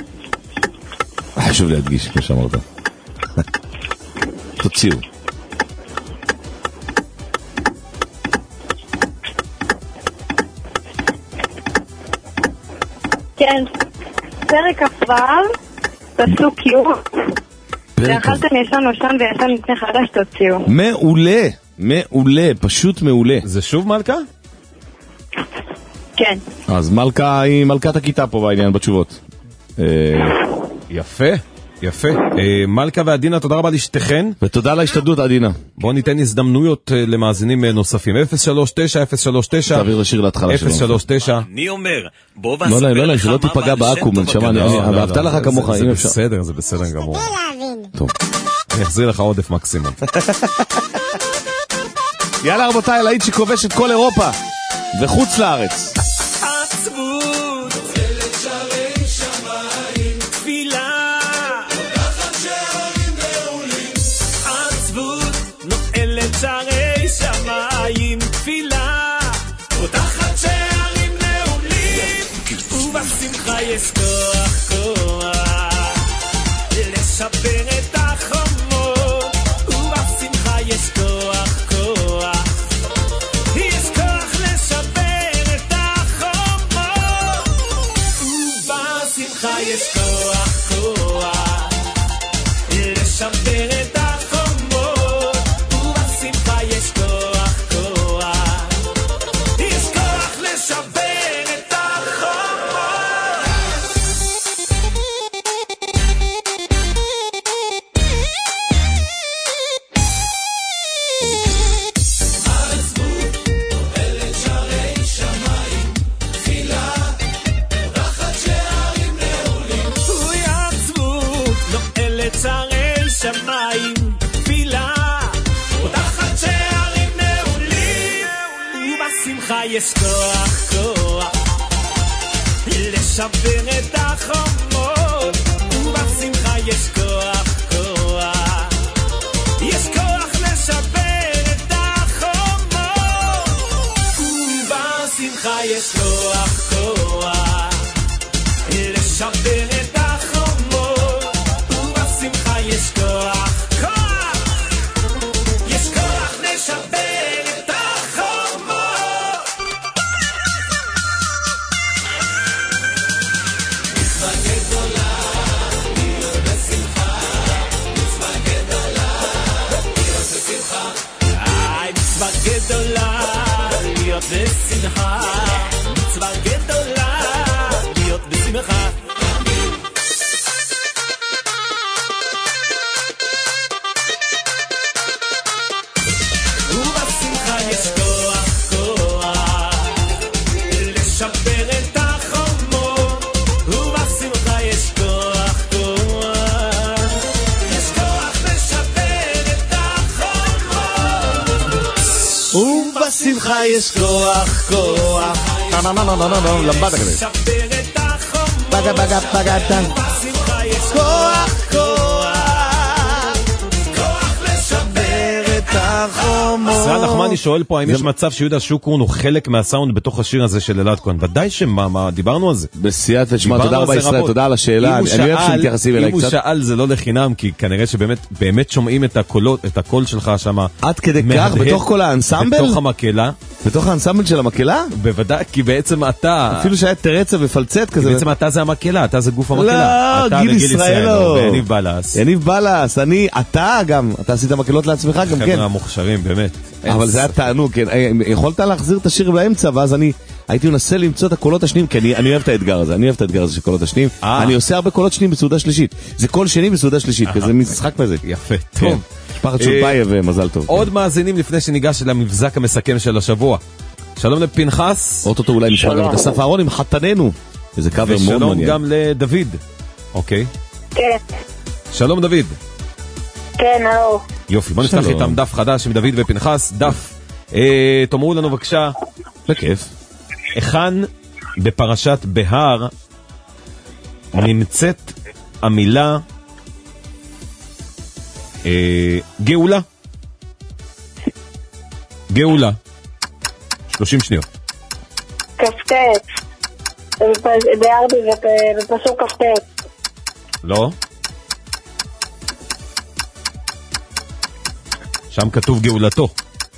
חשוב להדגיש, כמו שאמרת. תוציאו. כן, פרק כ"ו, פסוק י'. ואכלתם ישן נושן וישן מפני חדש תוציאו. מעולה, מעולה, פשוט מעולה. זה שוב מלכה? כן. אז מלכה היא מלכת הכיתה פה בעניין בתשובות. יפה, יפה. מלכה ועדינה, תודה רבה לשתיכן. ותודה להשתדלות עדינה. בואו ניתן הזדמנויות למאזינים נוספים. אפס שלוש תשע אפס שלוש תשע תעביר לשיר להתחלה שלנו. אפס שלוש תשע אני אומר, בוא לא, לא, לא, שלא תיפגע בעקום, נשמה, אני אהבת לך כמוך. זה בסדר, זה בסדר גמור. טוב. אני אחזיר לך עודף מקסימום. יאללה רבותיי, להיט שכובש את כל אירופה וחוץ לארץ. עצבות נועלת שערי שמיים, תפילה פותחת שערים נעולים. עצבות נועלת שערי שמיים, תפילה פותחת שערים נעולים. ובשמחה יש כוח כוח לשבר את החומות, ובשמחה יש כוח כוח, יש כוח לשבר יש כוח, כוח לשבר את החומות, ובשמחה יש כוח, כוח יש כוח לשבר את החומות. שערי שמיים, תפילה פותחת שערים נעולים, ובשמחה יש כוח, כוח לשבר את החומות, ובשמחה יש כוח, כוח יש כוח לשבר את החומות, ובשמחה יש כוח, כוח לשבר את החומות, ובשמחה יש כוח, כוח יש כוח לשבר את החומות. מצווה גדולה להיות בשמחה, מצווה גדולה להיות בשמחה, איי מצווה גדולה להיות בשמחה, מצווה גדולה להיות בשמחה. בשמחה יש כוח, כוח נה נה נה נה נה נה למבדה כזה בגה בגה בגה טן כוח, כוח כוח לשבר את החומות. ישראל נחמני שואל פה האם יש מצב שיהודה שוקרון הוא חלק מהסאונד בתוך השיר הזה של אלעד כהן. ודאי שמה, מה, דיברנו על זה. בסייעת ושמע, תודה רבה ישראל, תודה על השאלה. אני אוהב שמתייחסים אליי קצת. אם הוא שאל זה לא לחינם, כי כנראה שבאמת באמת שומעים את הקולות, את הקול שלך שם. עד כדי כך, בתוך כל האנסמבל? בתוך המקהלה. בתוך האנסמבל של המקהלה? בוודאי, כי בעצם אתה... אפילו שהיה תרצה ופלצת כזה. בעצם אתה זה המקהלה, אתה זה גוף המקהלה. לא, גיל ישראלו. ויניב בלס. יניב בלס, אני, אתה גם, אתה עשית מקהלות לעצמך גם, כן. חבר'ה מוכשרים, באמת. אבל זה היה תענוג, כן. יכולת להחזיר את השיר באמצע, ואז אני הייתי מנסה למצוא את הקולות השניים, כי אני אוהב את האתגר הזה, אני אוהב את האתגר הזה של קולות השניים. אני עושה הרבה קולות שניים בסעודה שלישית. זה קול שני בסעודה שלישית, זה משחק בזה. יפה, טוב. משפחת שולפייב, מזל טוב. עוד מאזינים לפני שניגש למבזק המסכם של השבוע. שלום לפנחס. אוטוטו אולי נשמע גם את אסף אהרון עם חתננו. איזה קאבר מאוד מעניין. ושלום גם לדוד. אוקיי. כן. שלום דוד. כן, הלו. יופי, בוא נפתח איתם דף חדש עם דוד ופנחס. דף. תאמרו לנו בבקשה. בכיף. היכן בפרשת בהר נמצאת המילה גאולה? גאולה. שלושים שניות. כפתת. בארבי בפסוק כפתת. לא. שם כתוב גאולתו.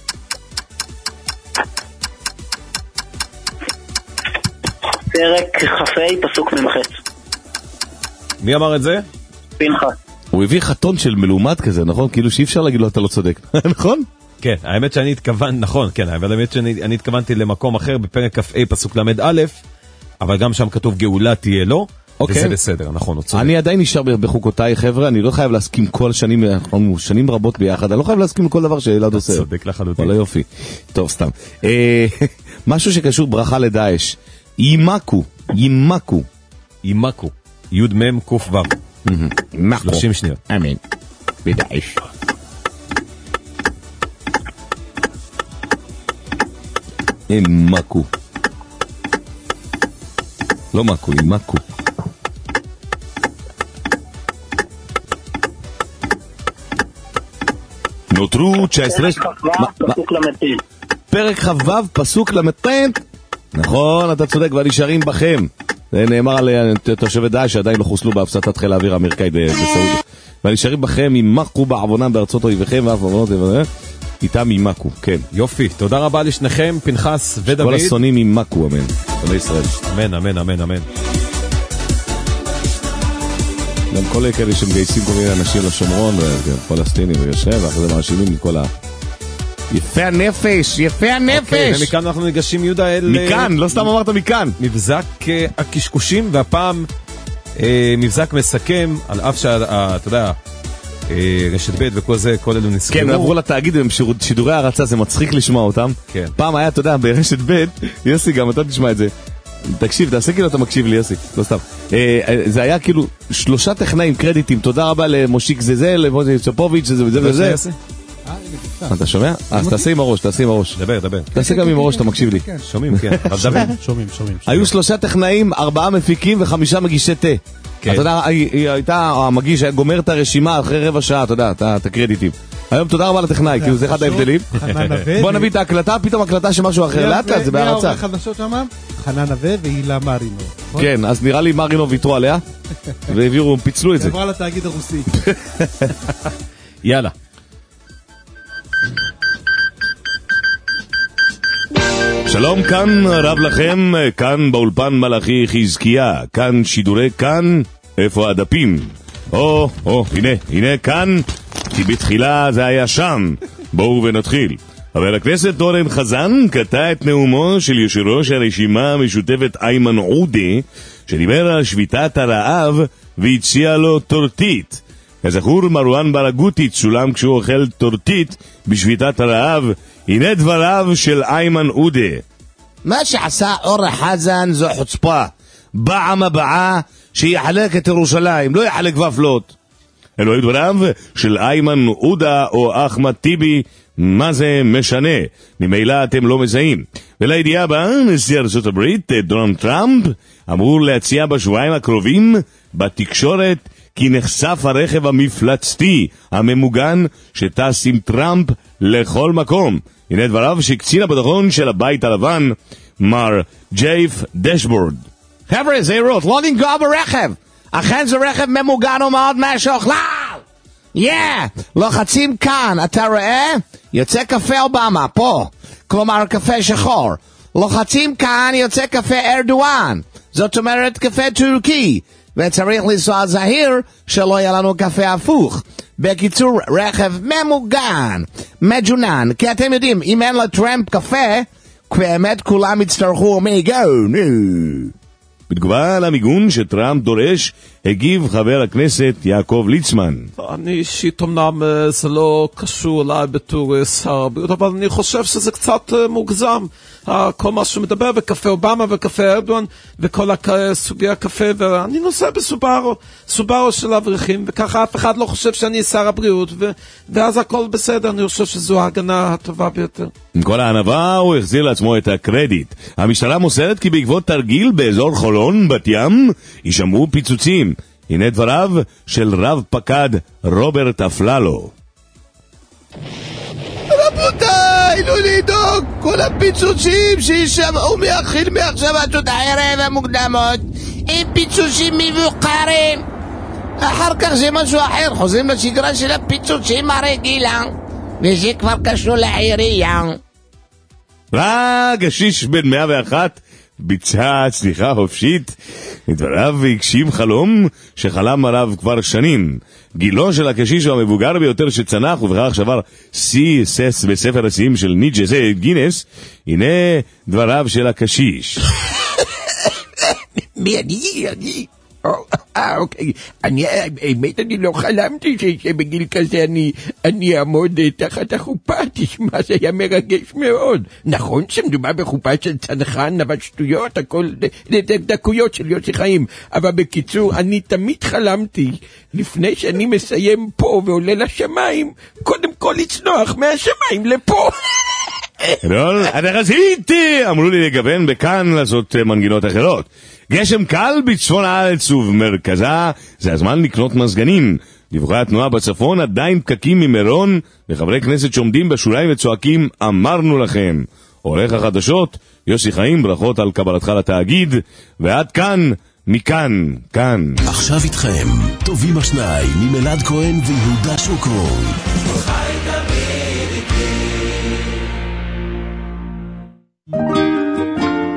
פרק חפי פסוק ממחץ. מי אמר את זה? פנחס. הוא הביא חתון של מלומד כזה, נכון? כאילו שאי אפשר להגיד לו אתה לא צודק, נכון? כן, האמת שאני התכוון, נכון, כן, אבל האמת שאני התכוונתי למקום אחר בפרק כ"ה פסוק למד א', אבל גם שם כתוב גאולה תהיה לו, וזה בסדר, נכון, הוא צודק. אני עדיין נשאר בחוקותיי, חבר'ה, אני לא חייב להסכים כל שנים, אנחנו שנים רבות ביחד, אני לא חייב להסכים לכל דבר שאלעד עושה. צודק לחלוטין. וואלה יופי. טוב, סתם. משהו שקשור ברכה לדאעש. יימקו, יימקו. יימקו. י' מ' ק' ו'. שלושים שניות. אמן. בדאעש. יימקו. לא מקו, יימקו. נותרו תשע עשרה... פרק חו"ו פסוק למתן. נכון, אתה צודק, והנשארים בכם. זה נאמר על תושבי דאעש שעדיין לא חוסלו בהפסטת חיל האוויר האמריקאי בסעודיה. והנשארים בכם ימקו בעוונם בארצות אויביכם ואף עוונות איתם ימקו, כן. יופי, תודה רבה לשניכם, פנחס ודוד. כל השונאים ימקו, אמן. אמן ישראל. אמן, אמן, אמן, אמן. גם כל כאלה שמגייסים כל מיני אנשים לשומרון, פלסטינים וישראל, ואחרי זה מאשימים את כל ה... יפה הנפש, יפה הנפש. אוקיי, ומכאן אנחנו ניגשים יהודה אל... מכאן, לא סתם אמרת מכאן. מבזק הקשקושים, והפעם מבזק מסכם, על אף שאתה יודע, רשת ב' וכל זה, כל אלו נסגרו. כן, עברו לתאגיד, הם שידורי הרצה, זה מצחיק לשמוע אותם. כן. פעם היה, אתה יודע, ברשת ב', יוסי, גם אתה תשמע את זה. תקשיב, תעשה כאילו אתה מקשיב לי, יוסי, לא סתם. זה היה כאילו שלושה טכנאים קרדיטים, תודה רבה למושיק זזל, למושיק צ'פוביץ' זה וזה וזה. אתה שומע? אז תעשה עם הראש, תעשה עם הראש. דבר, דבר. תעשה גם עם הראש, אתה מקשיב לי. שומעים, כן. שומעים, שומעים. היו שלושה טכנאים, ארבעה מפיקים וחמישה מגישי תה. אתה יודע, היא הייתה, המגיש היה גומר את הרשימה אחרי רבע שעה, אתה יודע, את הקרדיטים. היום תודה רבה לטכנאי, כאילו זה אחד ההבדלים. בוא נביא את ההקלטה, פתאום הקלטה שמשהו אחר, לאט לאט, זה בהרצה. מי העורך חדשות שם? חנן נווה והילה מרינו. כן, אז נראה לי מרינו ויתרו עליה, והעבירו, פיצלו את זה. עברה לתאגיד הרוסי. יאללה. שלום, כאן רב לכם, כאן באולפן מלאכי חזקיה, כאן שידורי כאן, איפה הדפים? או, או, הנה, הנה כאן, כי בתחילה זה היה שם. בואו ונתחיל. חבר הכנסת אורן חזן קטע את נאומו של יושב ראש הרשימה המשותפת איימן עודה, שדיבר על שביתת הרעב והציע לו טורטית. כזכור, מרואן ברגותי צולם כשהוא אוכל טורטית בשביתת הרעב. הנה דבריו של איימן עודה. מה שעשה אורן חזן זו חוצפה. פעם הבאה שיחלק את ירושלים, לא יחלק ופלות. אלוהי דבריו של איימן עודה או אחמד טיבי, מה זה משנה? ממילא אתם לא מזהים. ולידיעה הבאה, נשיא ארצות הברית, דונלד טראמפ, אמור להציע בשבועיים הקרובים בתקשורת כי נחשף הרכב המפלצתי הממוגן שטס עם טראמפ לכל מקום. הנה דבריו שקצין הביטחון של הבית הלבן, מר ג'ייף דשבורד. חבר'ה, זהירות, לא ננגוע ברכב. אכן זה רכב ממוגן ומאוד משוכלל. יא, לוחצים כאן, אתה רואה? יוצא קפה אובמה, פה. כלומר קפה שחור. לוחצים כאן, יוצא קפה ארדואן. זאת אומרת קפה טורקי. וצריך לנסוע זהיר שלא יהיה לנו קפה הפוך. בקיצור, רכב ממוגן, מג'ונן, כי אתם יודעים, אם אין לטראמפ קפה, באמת כולם יצטרכו מיגון. בתגובה על המיגון שטראמפ דורש, הגיב חבר הכנסת יעקב ליצמן. אני אישית אמנם זה לא קשור אליי בתור שר הבריאות, אבל אני חושב שזה קצת מוגזם. כל מה שמדבר בקפה אובמה וקפה ארדואן וכל סוגי הקפה, ואני נוסע בסובארו, סובארו של אברכים, וככה אף אחד לא חושב שאני שר הבריאות, ו- ואז הכל בסדר. אני חושב שזו ההגנה הטובה ביותר. עם כל הענווה הוא החזיר לעצמו את הקרדיט. המשטרה מוסרת כי בעקבות תרגיל באזור חולון, בת ים, יישמעו פיצוצים. הנה דבריו של רב פקד רוברט אפללו. רבותיי, לא לדאוג, כל הפיצוצים שישמעו מהחיל מעכשיו עד שעות הערב המוקדמות הם פיצוצים מבוקרים. אחר כך זה משהו אחר, חוזרים לשגרה של הפיצוצים הרגילה, וזה כבר קשור לעירייה. רק השיש בן מאה ואחת ביצע צניחה חופשית. מדבריו הגשים חלום שחלם עליו כבר שנים. גילו של הקשיש הוא המבוגר ביותר שצנח, ובכך שבר שיא סס בספר השיאים של ניג'ה זה גינס. הנה דבריו של הקשיש. מי אני? אני? אה, אוקיי. אני, האמת, אני לא חלמתי שבגיל כזה אני, אני אעמוד תחת החופה. תשמע, זה היה מרגש מאוד. נכון שמדובר בחופה של צנחן, אבל שטויות, הכל דקויות של יוסי חיים. אבל בקיצור, אני תמיד חלמתי, לפני שאני מסיים פה ועולה לשמיים, קודם כל לצנוח מהשמיים לפה. לא, אני רציתי, אמרו לי לגוון בכאן לעשות מנגינות אחרות. גשם קל בצפון הארץ ובמרכזה, זה הזמן לקנות מזגנים. דיווחי התנועה בצפון עדיין פקקים ממירון, וחברי כנסת שעומדים בשוליים וצועקים, אמרנו לכם. עורך החדשות, יוסי חיים, ברכות על קבלתך לתאגיד, ועד כאן, מכאן, כאן. עכשיו איתכם, טובים השניים, ממלעד כהן ויהודה שוקרון.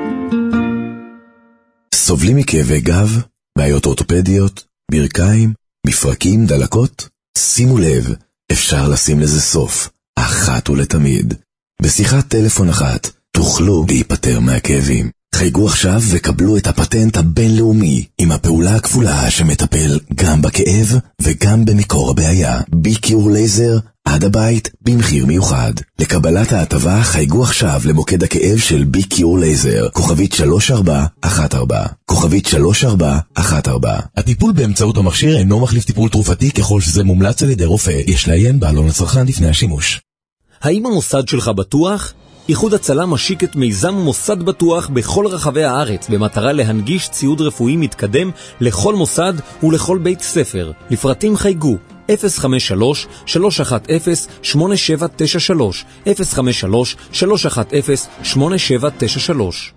סובלים מכאבי גב, בעיות אורתופדיות, ברכיים, מפרקים, דלקות? שימו לב, אפשר לשים לזה סוף, אחת ולתמיד. בשיחת טלפון אחת תוכלו להיפטר מהכאבים. חייגו עכשיו וקבלו את הפטנט הבינלאומי עם הפעולה הכפולה שמטפל גם בכאב וגם במקור הבעיה. ביקיור לייזר עד הבית במחיר מיוחד. לקבלת ההטבה חייגו עכשיו למוקד הכאב של ביקיור לייזר, כוכבית שלוש ארבע אחת ארבע, כוכבית שלוש ארבע אחת ארבע. הטיפול באמצעות המכשיר אינו מחליף טיפול תרופתי ככל שזה מומלץ על ידי רופא. יש לעיין בעלון לצרכן לפני השימוש. האם המוסד שלך בטוח? איחוד הצלה משיק את מיזם מוסד בטוח בכל רחבי הארץ במטרה להנגיש ציוד רפואי מתקדם לכל מוסד ולכל בית ספר. לפרטים חייגו אפס חמש שלוש שלוש אחת אפס שמונה שבע תשע שלוש, אפס חמש שלוש שלוש אחת אפס שמונה שבע תשע שלוש.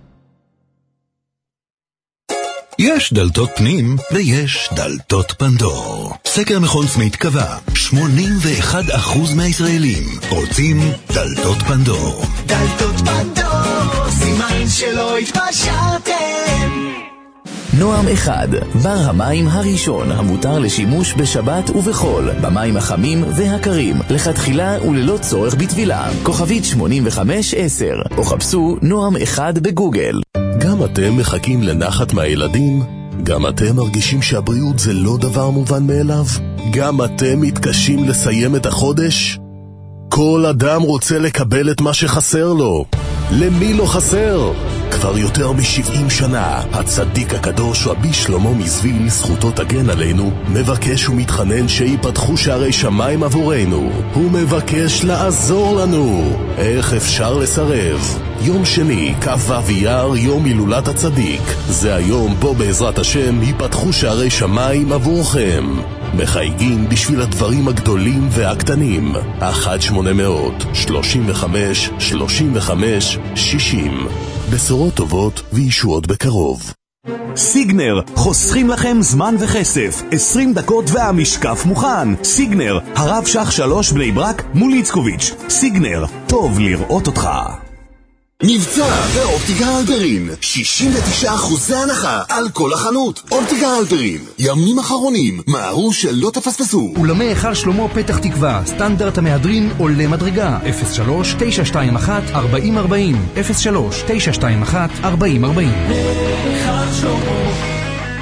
יש דלתות פנים ויש דלתות פנדור. סקר מכון סמית קבע, שמונים ואחד אחוז מהישראלים רוצים דלתות פנדור. דלתות פנדור, סימן שלא התפשרתם. נועם אחד, בר המים הראשון המותר לשימוש בשבת ובחול, במים החמים והקרים, לכתחילה וללא צורך בטבילה. כוכבית שמונים וחמש עשר, או חפשו נועם אחד בגוגל. גם אתם מחכים לנחת מהילדים? גם אתם מרגישים שהבריאות זה לא דבר מובן מאליו? גם אתם מתקשים לסיים את החודש? כל אדם רוצה לקבל את מה שחסר לו. למי לא חסר? כבר יותר מ-שבעים שנה, הצדיק הקדוש רבי שלמה מזוויל, זכותו תגן עלינו, מבקש ומתחנן שיפתחו שערי שמיים עבורנו. הוא מבקש לעזור לנו. איך אפשר לסרב? יום שני, כ"ו אייר, יום הילולת הצדיק. זה היום בו בעזרת השם ייפתחו שערי שמיים עבורכם. מחייגים בשביל הדברים הגדולים והקטנים. אחת שמונה מאות שלושים וחמש שלושים וחמש שישים. בשורות טובות וישועות בקרוב. סיגנר, חוסכים לכם זמן וכסף. עשרים דקות והמשקף מוכן. סיגנר, הרב שח שלוש בני ברק מול איצקוביץ'. סיגנר, טוב לראות אותך. מבצע באופטיקה הלפרין, שישים ותשעה אחוזי הנחה על כל החנות. אופטיקה הלפרין, ימים אחרונים, מהרו שלא תפספסו. אולמי היכל שלמה פתח תקווה, סטנדרט המהדרין עולה מדרגה. אפס שלוש תשע שתיים אחת ארבעים ארבעים, אפס שלוש תשע שתיים אחת ארבעים ארבעים. היכל שלמה.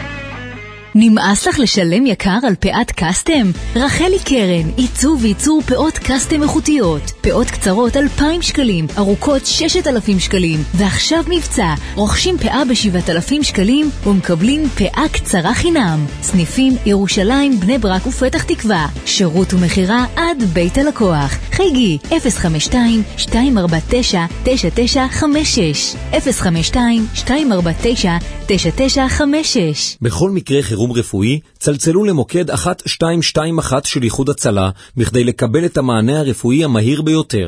נמאס לך לשלם יקר על פאות קסטם? רחלי קרן, עיצוב וייצור פאות קסטם איכותיות. פאות קצרות אלפיים שקלים, ארוכות ששת אלפים שקלים. ועכשיו מבצע, רוכשים פאה בשבעת אלפים שקלים ומקבלים פאה קצרה חינם. סניפים ירושלים, בני ברק ופתח תקווה. שירות ומחירה עד בית הלקוח. חייגי אפס חמש שתיים שתיים ארבע תשע תשע תשע חמש שש, אפס חמש שתיים שתיים ארבע תשע תשע תשע חמש שש. בכל מקרה חירום רפואי, צלצלו למוקד אחת שתיים שתיים אחת של איחוד הצלה בכדי לקבל את המענה הרפואי המהיר ביותר.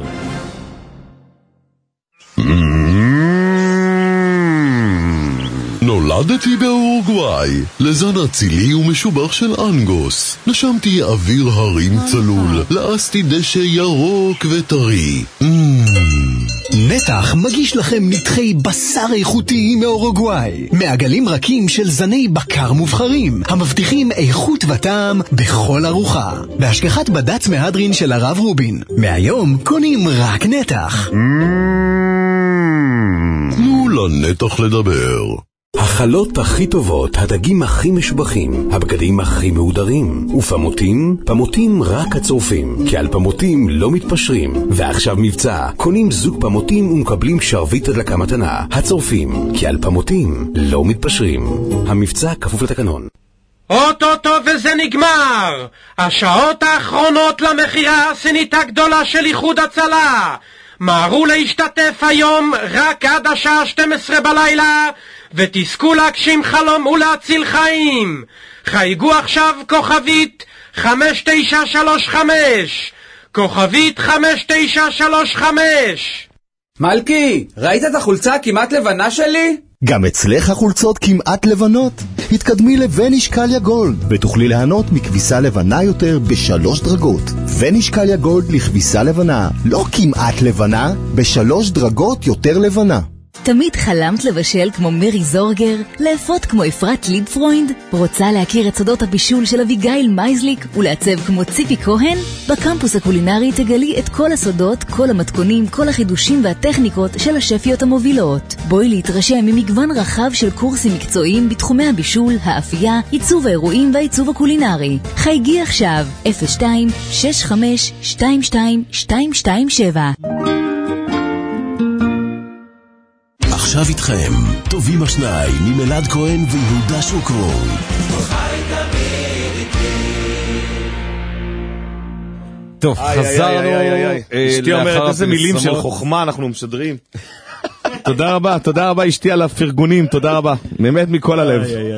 נולדתי באורוגוואי, לזן אצילי ומשובח של אנגוס. נשמתי אוויר הרים צלול, לאסתי דשא ירוק וטרי. נתח מגיש לכם נתחי בשר איכותי מאורוגוואי, מעגלים רכים של זני בקר מובחרים המבטיחים איכות וטעם בכל ארוחה, בהשגחת בד"ץ מהדרין של הרב רובין. מהיום קונים רק נתח. תנו לנתח לדבר. החלות הכי טובות, הדגים הכי משובחים, הבגדים הכי מהודרים, ופמותים, פמותים רק הצורפים, כי על פמותים לא מתפשרים. ועכשיו מבצע, קונים זוג פמותים ומקבלים שרביט הדלקה מתנה. הצורפים, כי על פמותים לא מתפשרים. המבצע כפוף לתקנון. אוטוטו וזה נגמר! השעות האחרונות למחירה הסינית הגדולה של איחוד הצלה! מהרו להשתתף היום רק עד השעה שתים עשרה בלילה ותזכו להגשים חלום ולהציל חיים. חייגו עכשיו כוכבית חמש תשע שלוש חמש, כוכבית חמש תשע שלוש חמש. מלכי, ראית את החולצה כמעט לבנה שלי? גם אצלך החולצות כמעט לבנות? התקדמי לווניש קליה גולד ותוכלי ליהנות מכביסה לבנה יותר בשלוש דרגות. ווניש קליה גולד לכביסה לבנה, לא כמעט לבנה, בשלוש דרגות יותר לבנה. תמיד חלמת לבשל כמו מרי זורגר? לאפות כמו אפרת ליבפרוינד? רוצה להכיר את סודות הבישול של אביגיל מייזליק ולעצב כמו ציפי כהן? בקמפוס הקולינרי תגלי את כל הסודות, כל המתכונים, כל החידושים והטכניקות של השפיות המובילות. בואי להתרשם ממגוון רחב של קורסים מקצועיים בתחומי הבישול, האפייה, עיצוב האירועים והעיצוב הקולינרי. חייגי עכשיו אפס שתיים שש חמש שתיים שתיים שתיים שתיים שבע. עכשיו איתכם, טובים השניים עם אלעד כהן ויהודה שוקרון. טוב, חזרנו. אשתי אומרת איזה מילים של חוכמה אנחנו משדרים. תודה רבה, תודה רבה אשתי על הפרגונים, תודה רבה. באמת מכל הלב.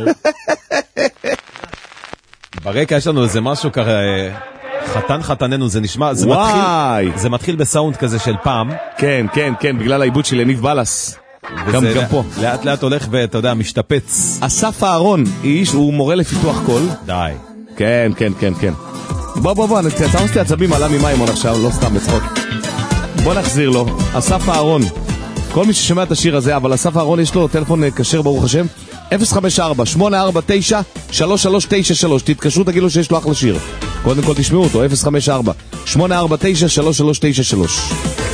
ברקע יש לנו איזה משהו ככה, חתן חתננו, זה נשמע, זה מתחיל, זה מתחיל בסאונד כזה של פעם. כן, כן, כן, בגלל העיבוד של יניב בלס. גם, גם פה. לאט לאט הולך ואתה יודע, משתפץ. אסף אהרון, איש, הוא מורה לפיתוח קול. די. כן, כן, כן, כן. בוא, בוא, בוא, אתה עושה עצבים עלה ממימון עכשיו, לא סתם בצחוק. בוא נחזיר לו. אסף אהרון. כל מי ששמע את השיר הזה, אבל אסף אהרון יש לו טלפון כשר ברוך השם. אפס חמש ארבע שמונה ארבע תשע שלוש שלוש תשע שלוש. תתקשרו, תגידו שיש לו אחלה שיר. קודם כל תשמעו אותו, אפס חמש ארבע שמונה ארבע תשע שלוש שלוש תשע שלוש.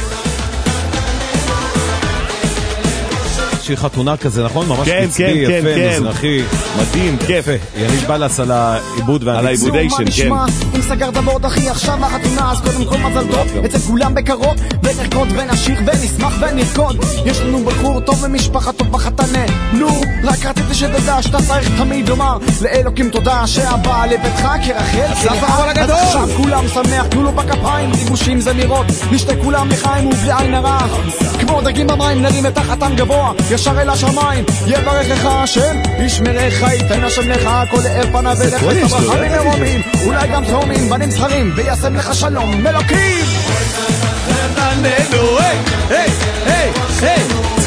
שיר חתונה כזה, נכון? ממש כן, קצבי, כן, יפה, כן, מזרחי. מדהים, כיף. יניב בלס על העיבוד והעיבודיישן, כן. אם סגרת בורד אחי עכשיו לחתונה, אז קודם כל מזל טוב, אצל כולם בקרוב, ונרקוד ונשיר ונשמח ונרקוד. יש לנו בחור טוב ומשפחה טוב בחתנה. נו, רק רציתי שתדע שאתה צריך תמיד לומר לאלוקים תודה שהבא לביתך כרחל אסף אהרון הגדול. עכשיו כולם שמח, תנו לו בכפיים, ריגושים זמירות, נשתה כולם לחיים ובלי עין הרע. כמו דגים במים נרים את החתן גבוה ישר אל השמיים, יברכך השם, ישמרך, ייתן השם לך, כל ער פניו ולך את הברכה ממרומים, אולי גם תאומים, בנים זכרים, וישם לך שלום, מלוקים! נתננו, היי, היי, היי, היי!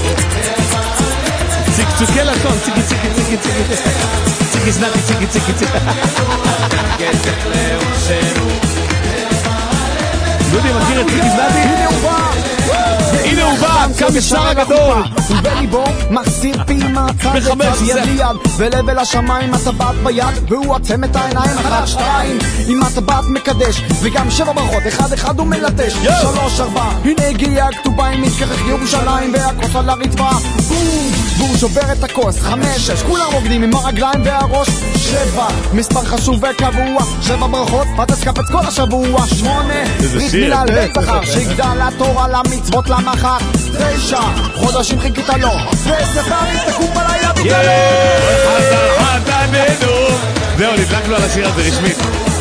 ציקצוקי לקון, ציקי, ציקי, ציקי, ציקי, ציקי, סנטי, ציקי, ציקי, ציקי. כסף לאושנו. דודי, מכיר את ציקי סנטי? הנה הוא בא! הנה הוא בא, כמסר הגדול. ובליבו מחזיר פעימה צד לצד יד ליד, ולב אל השמיים הטבעת ביד, והוא עצם את העיניים אחת שתיים עם הטבעת מקדש, וגם שבע ברכות אחד אחד הוא מלטש. שלוש ארבע הנה הגיעה הכתובה עם מתכרך ירושלים, והכוס על הרצפה בום, והוא שובר את הכוס. חמש שש כולם עובדים עם הרגליים והראש. שבע מספר חשוב וקבוע, שבע ברכות פתס קפץ כל השבוע. שמונה ברית מילה על בית זכר, שיגדל התורה למצוות למחר. תשע חודשים חיכית לו, ועשר פעמים תקום בלילה בגלו. זהו, נדלקנו על השיר הזה רשמית.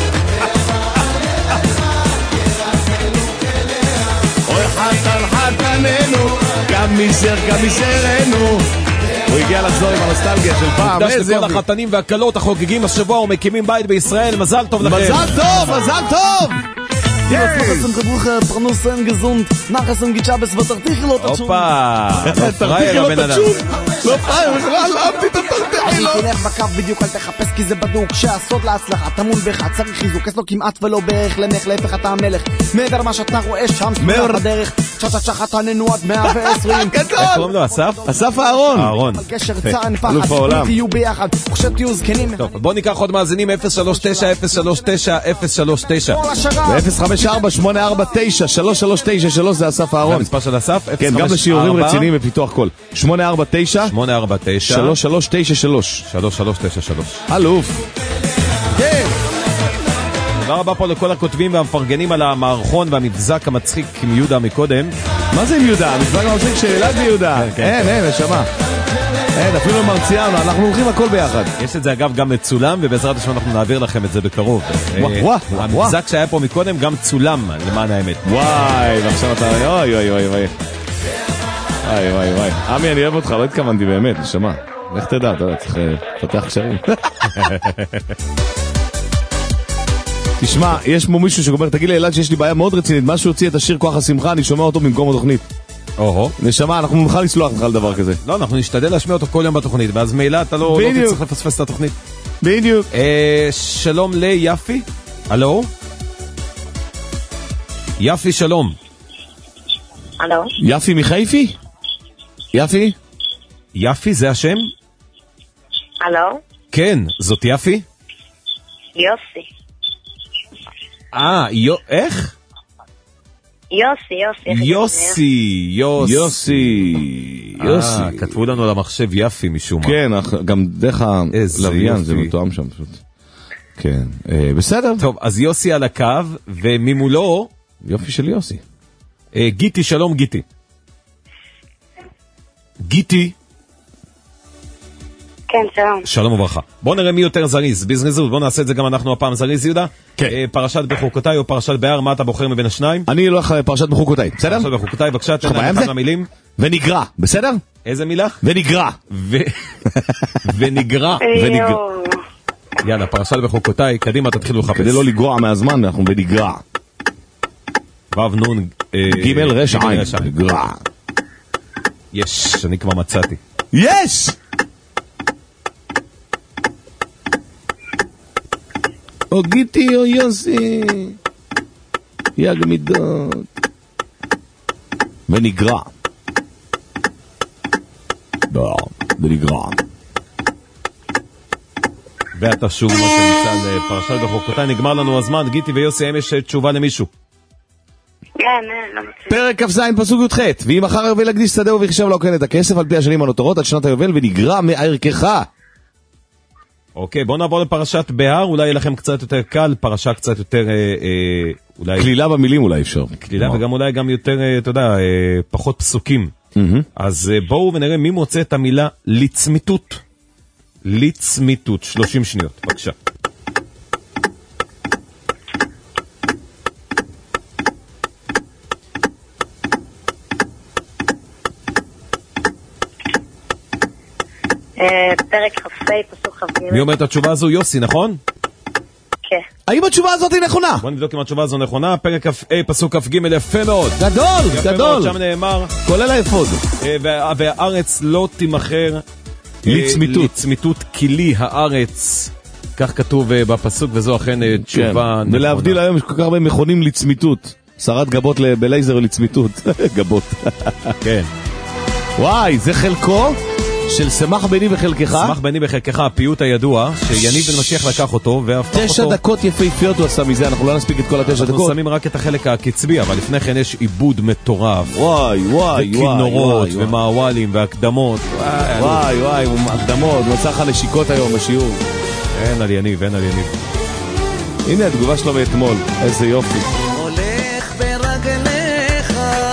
אוי חתן חתננו, גם מיזר גם מיזרנו. הוא הגיע לחזור עם הנוסטלגיה של פעם. מוקדש לכל החתנים והקלות החוגגים השבוע ומקימים בית בישראל. מזל טוב לכם. מזל טוב, מזל טוב. Hier ist noch ein Gebruch, Pronussen gesund, nachher sind Gichabes, was er dich lo tachum. הופה, לא פראייר הבן אדם. לא פראייר, בכלל, אהבתי את התרתי לו. אני תלך בקו בדיוק, אל תחפש כי זה בדוק, שהסוד להצלחה, תמון בך, צריך חיזוק, יש לו כמעט ולא בערך, למך, להפך אתה המלך, מעבר מה שאתה רואה שם, סמוך בדרך, צ'צ'ה צ'חת הננו עד מאה ועשרים. איך קוראים לו, אסף? אסף אהרון. אהרון. על קשר צען פחד, תהיו ביחד, וכשתהיו זקנים. טוב, בוא ניקח עוד מאזינים, אפס שלוש תשע אפס שלוש תשע אפס שלוש תשע. ו-אפס חמש ארבע שמונה ארבע תשע שלוש שלוש תשע שלוש זה אסף אהרון. זה המספר של אסף? כן, גם בשיעורים רציניים בפיתוח קול. שמונה ארבע תשע שמונה ארבע תשע שלוש שלוש תשע שלוש שלוש שלוש תשע שלוש. אלוף. כן. תודה רבה פה לכל הכותבים והמפרגנים על המערכון והמבזק המצחיק עם יהודה מקודם. מה זה עם יהודה? המבזק המצחיק של אלעד ויהודה. אין, אין, נשמה. אין, אפילו מרציאנו, אנחנו הולכים הכל ביחד. יש את זה אגב גם מצולם, ובעזרת השם אנחנו נעביר לכם את זה בקרוב. המבזק שהיה פה מקודם גם צולם, למען האמת. וואי, ועכשיו אתה... אוי, אוי, אוי, אוי. וואי, וואי, וואי. עמי, אני אוהב אותך, לא התכוונתי באמת, נשמה. איך תדע, אתה יודע, צריך לפתח קשרים. תשמע, יש פה מישהו שאומר, תגיד לי אלעד שיש לי בעיה מאוד רצינית, מה שהוציא את השיר כוח השמחה, אני שומע אותו במקום התוכנית. אוהו. נשמה, אנחנו נוכל לסלוח לך על דבר כזה. לא, אנחנו נשתדל להשמיע אותו כל יום בתוכנית, ואז מילה אתה לא תצטרך לפספס את התוכנית. בדיוק. שלום ליפי. הלו? יפי, שלום. הלו? יפי מחיפי? יפי? יפי זה השם? הלו? כן, זאת יפי? יוסי. אה, יו... איך? יוסי, יוסי. יוסי, יוסי. יוסי. יוסי. אה, כתבו לנו למחשב יפי משום מה. כן, גם דרך הלוויין זה מתואם שם פשוט. כן, בסדר. טוב, אז יוסי על הקו, וממולו... יופי של יוסי. גיטי, שלום גיטי. גיטי. כן, שלום. שלום וברכה. בוא נראה מי יותר זריז, בזריזות, בוא נעשה את זה גם אנחנו הפעם זריז, יהודה. כן. פרשת בחוקותיי או פרשת בהר, מה אתה בוחר מבין השניים? אני הולך לפרשת בחוקותיי, בסדר? פרשת בחוקותיי, בבקשה, תן להם אחד מהמילים. ונגרע, בסדר? איזה מילה? ונגרע. ונגרע. יאללה, פרשת בחוקותיי, קדימה תתחילו לחפש. כדי לא לגרוע מהזמן, אנחנו ונגרע. וו נון ג' רש עין. נגרע. יש, אני כבר מצאתי. יש! או גיטי או יוסי, יג מידות, ונגרע. לא, ונגרע. ואתה שוב מה שנמצא לפרשת בחוקותיי, נגמר לנו הזמן, גיטי ויוסי, האם יש תשובה למישהו? כן, לא מצליח. פרק כ"ז פסוק י"ח, ואם אחר יובל להקדיש שדה ויחשב לו כן את הכסף על פי השנים הנותרות עד שנת היובל ונגרע מערכך. אוקיי, בואו נעבור לפרשת בהר, אולי יהיה לכם קצת יותר קל, פרשה קצת יותר, אה, אה, אולי... כלילה במילים אולי אפשר. כלילה וגם אולי גם יותר, אה, אתה יודע, אה, פחות פסוקים. Mm-hmm. אז אה, בואו ונראה מי מוצא את המילה לצמיתות. לצמיתות, שלושים שניות, בבקשה. פרק כ"ה פסוק כ"ג. מי אומר את התשובה הזו? יוסי, נכון? כן. האם התשובה הזאת היא נכונה? בוא נבדוק אם התשובה הזו נכונה. פרק כ"ה פסוק כ"ג, יפה מאוד. גדול, יפה גדול. מאוד, שם נאמר, כולל האפוד. והארץ לא תימכר לצמיתות. לצמיתות כלי הארץ. כך כתוב בפסוק, וזו אכן תשובה נכונה. ולהבדיל היום יש כל כך הרבה מכונים לצמיתות. שרת גבות בלייזר לצמיתות. גבות. כן. וואי, זה חלקו של שמח בני בחלקך. שמח בני בחלקך, הפיוט הידוע, שיניב בן משיח לקח אותו והפך אותו. תשע דקות יפהפיות הוא עשה מזה, אנחנו לא נספיק את כל התשע דקות. אנחנו שמים רק את החלק הקצבי, אבל לפני כן יש עיבוד מטורף. וואי, וואי, וכינורות, ומעוולים, והקדמות. וואי, וואי, הקדמות, מצא לך נשיקות היום בשיעור. אין על יניב, אין על יניב. הנה התגובה שלו מאתמול, איזה יופי. הולך ברגליך,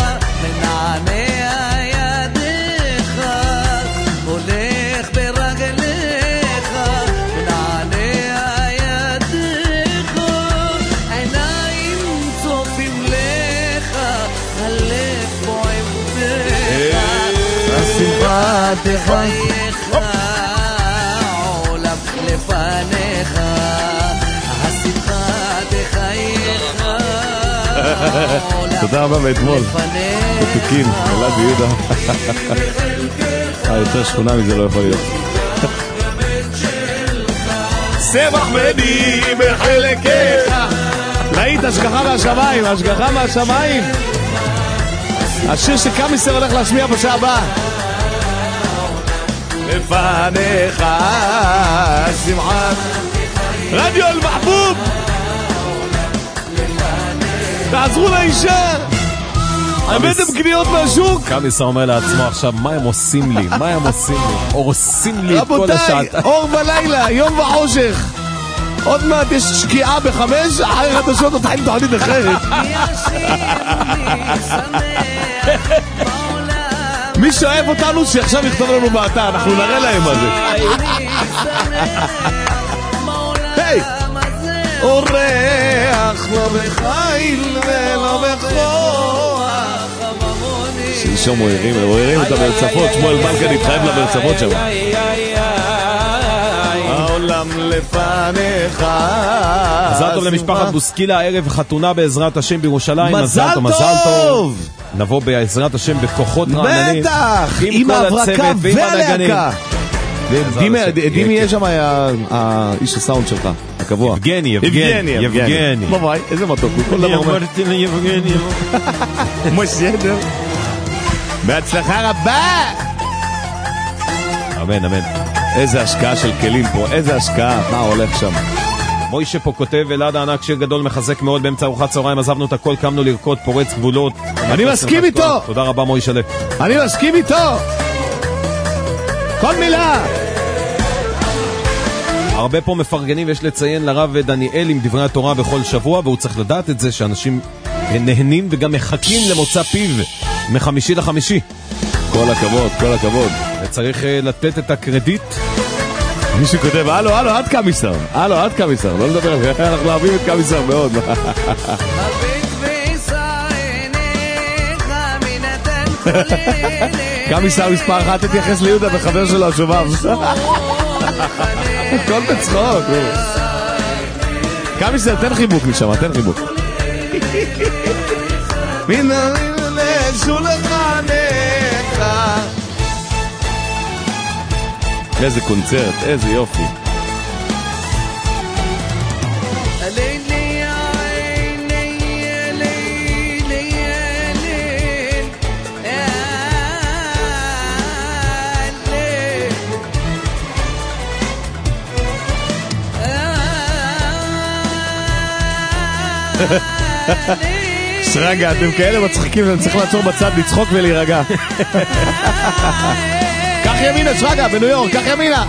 מנענע ידיך, הולך ברגליך, מנענע ידיך, עיניים צופים לך, הלב פועם בך, השמחה תחייך, עולם לפניך, השמחה תחייך. תודה רבה מאתמול. מתוקים, אלעד ויהודה. אה, יותר שכונה מזה לא יכול להיות. שמח בני בחלקך. ראית השגחה מהשמיים, השגחה מהשמיים. השיר שקמיסר הולך להשמיע בשעה הבאה. לפניך שמחה. רדיו אל-מחבוב. תעזרו לאישה. הבאתם קניות מהשוק. קמיסר אומר לעצמו עכשיו, מה הם עושים לי? מה הם עושים לי? הורסים לי את כל השעת. רבותיי, אור בלילה, יום וחושך. עוד מעט יש שקיעה בחמש, אחרי חדשות עוד חיים תוכנית אחרת. מי שאוהב אותנו שעכשיו יכתוב לנו באתר, אנחנו נראה להם מה זה. היי! אורח לא בחיל ולא בכוח. שלשום הוא הרים, הוא הרים את המרצפות, שמואל מלכה נתחייב למרצפות שם. העולם לפניך. מזל טוב למשפחת בוסקילה, הערב חתונה בעזרת השם בירושלים. מזל טוב! נבוא בעזרת השם בכוחות רעננים. בטח! עם ההברקה והלהקה. דימי יש שם האיש הסאונד שלך, הקבוע. יבגני, יבגני, יבגני. בואי, איזה מתוק, כל דבר אומר. אמרתי ליבגני. בסדר. בהצלחה רבה! אמן, אמן. איזה השקעה של כלים פה, איזה השקעה, מה הולך שם? מוישה פה כותב, אלעד הענק שיר גדול מחזק מאוד, באמצע ארוחת צהריים עזבנו את הכל, קמנו לרקוד, פורץ גבולות. אני מסכים איתו! תודה רבה מוישה. אני מסכים איתו! כל מילה! הרבה פה מפרגנים, יש לציין לרב דניאל עם דברי התורה בכל שבוע, והוא צריך לדעת את זה שאנשים נהנים וגם מחכים למוצא פיו מחמישי לחמישי. כל הכבוד, כל הכבוד. וצריך לתת את הקרדיט. מישהו כותב, הלו, הלו, עד קמיסר. הלו, עד קמיסר. לא לדבר על זה, אנחנו אוהבים את קמיסר מאוד. קמיסר מספר אחת תתייחס ליהודה וחבר שלו השובב. הכל בצחוק. קמיסר, תן חיבוק משם, תן חיבוק. מן הלב שולחנך. איזה קונצרט, איזה יופי. שרגע, אתם כאלה מצחיקים, אני צריך לעצור בצד, לצחוק ולהירגע. קח ימינה, שרגע, בניו יורק, קח ימינה.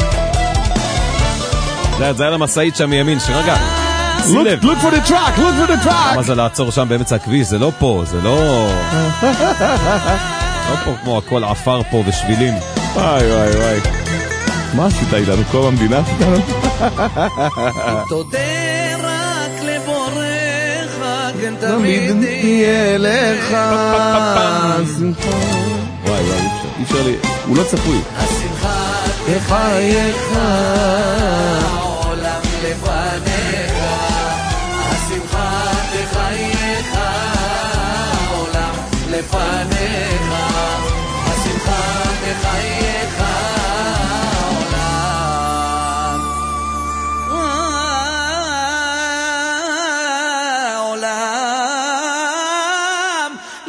זה היה למסעית שם מימין, שרגע. Look for the truck, look for the truck. מה זה לעצור שם באמצע הכביש? זה לא פה, זה לא... לא פה כמו הכל עפר פה ושבילים. וואי וואי וואי. מה עשית איתנו? כל המדינה עשיתנו? תודה רק לבורך, כן תמיד תהיה לך. וואי וואי, אי אפשר לי, הוא לא צפוי. השמחה תחייך, העולם לפניך. השמחה תחייך, העולם לפניך. השמחה תחייך, העולם העולם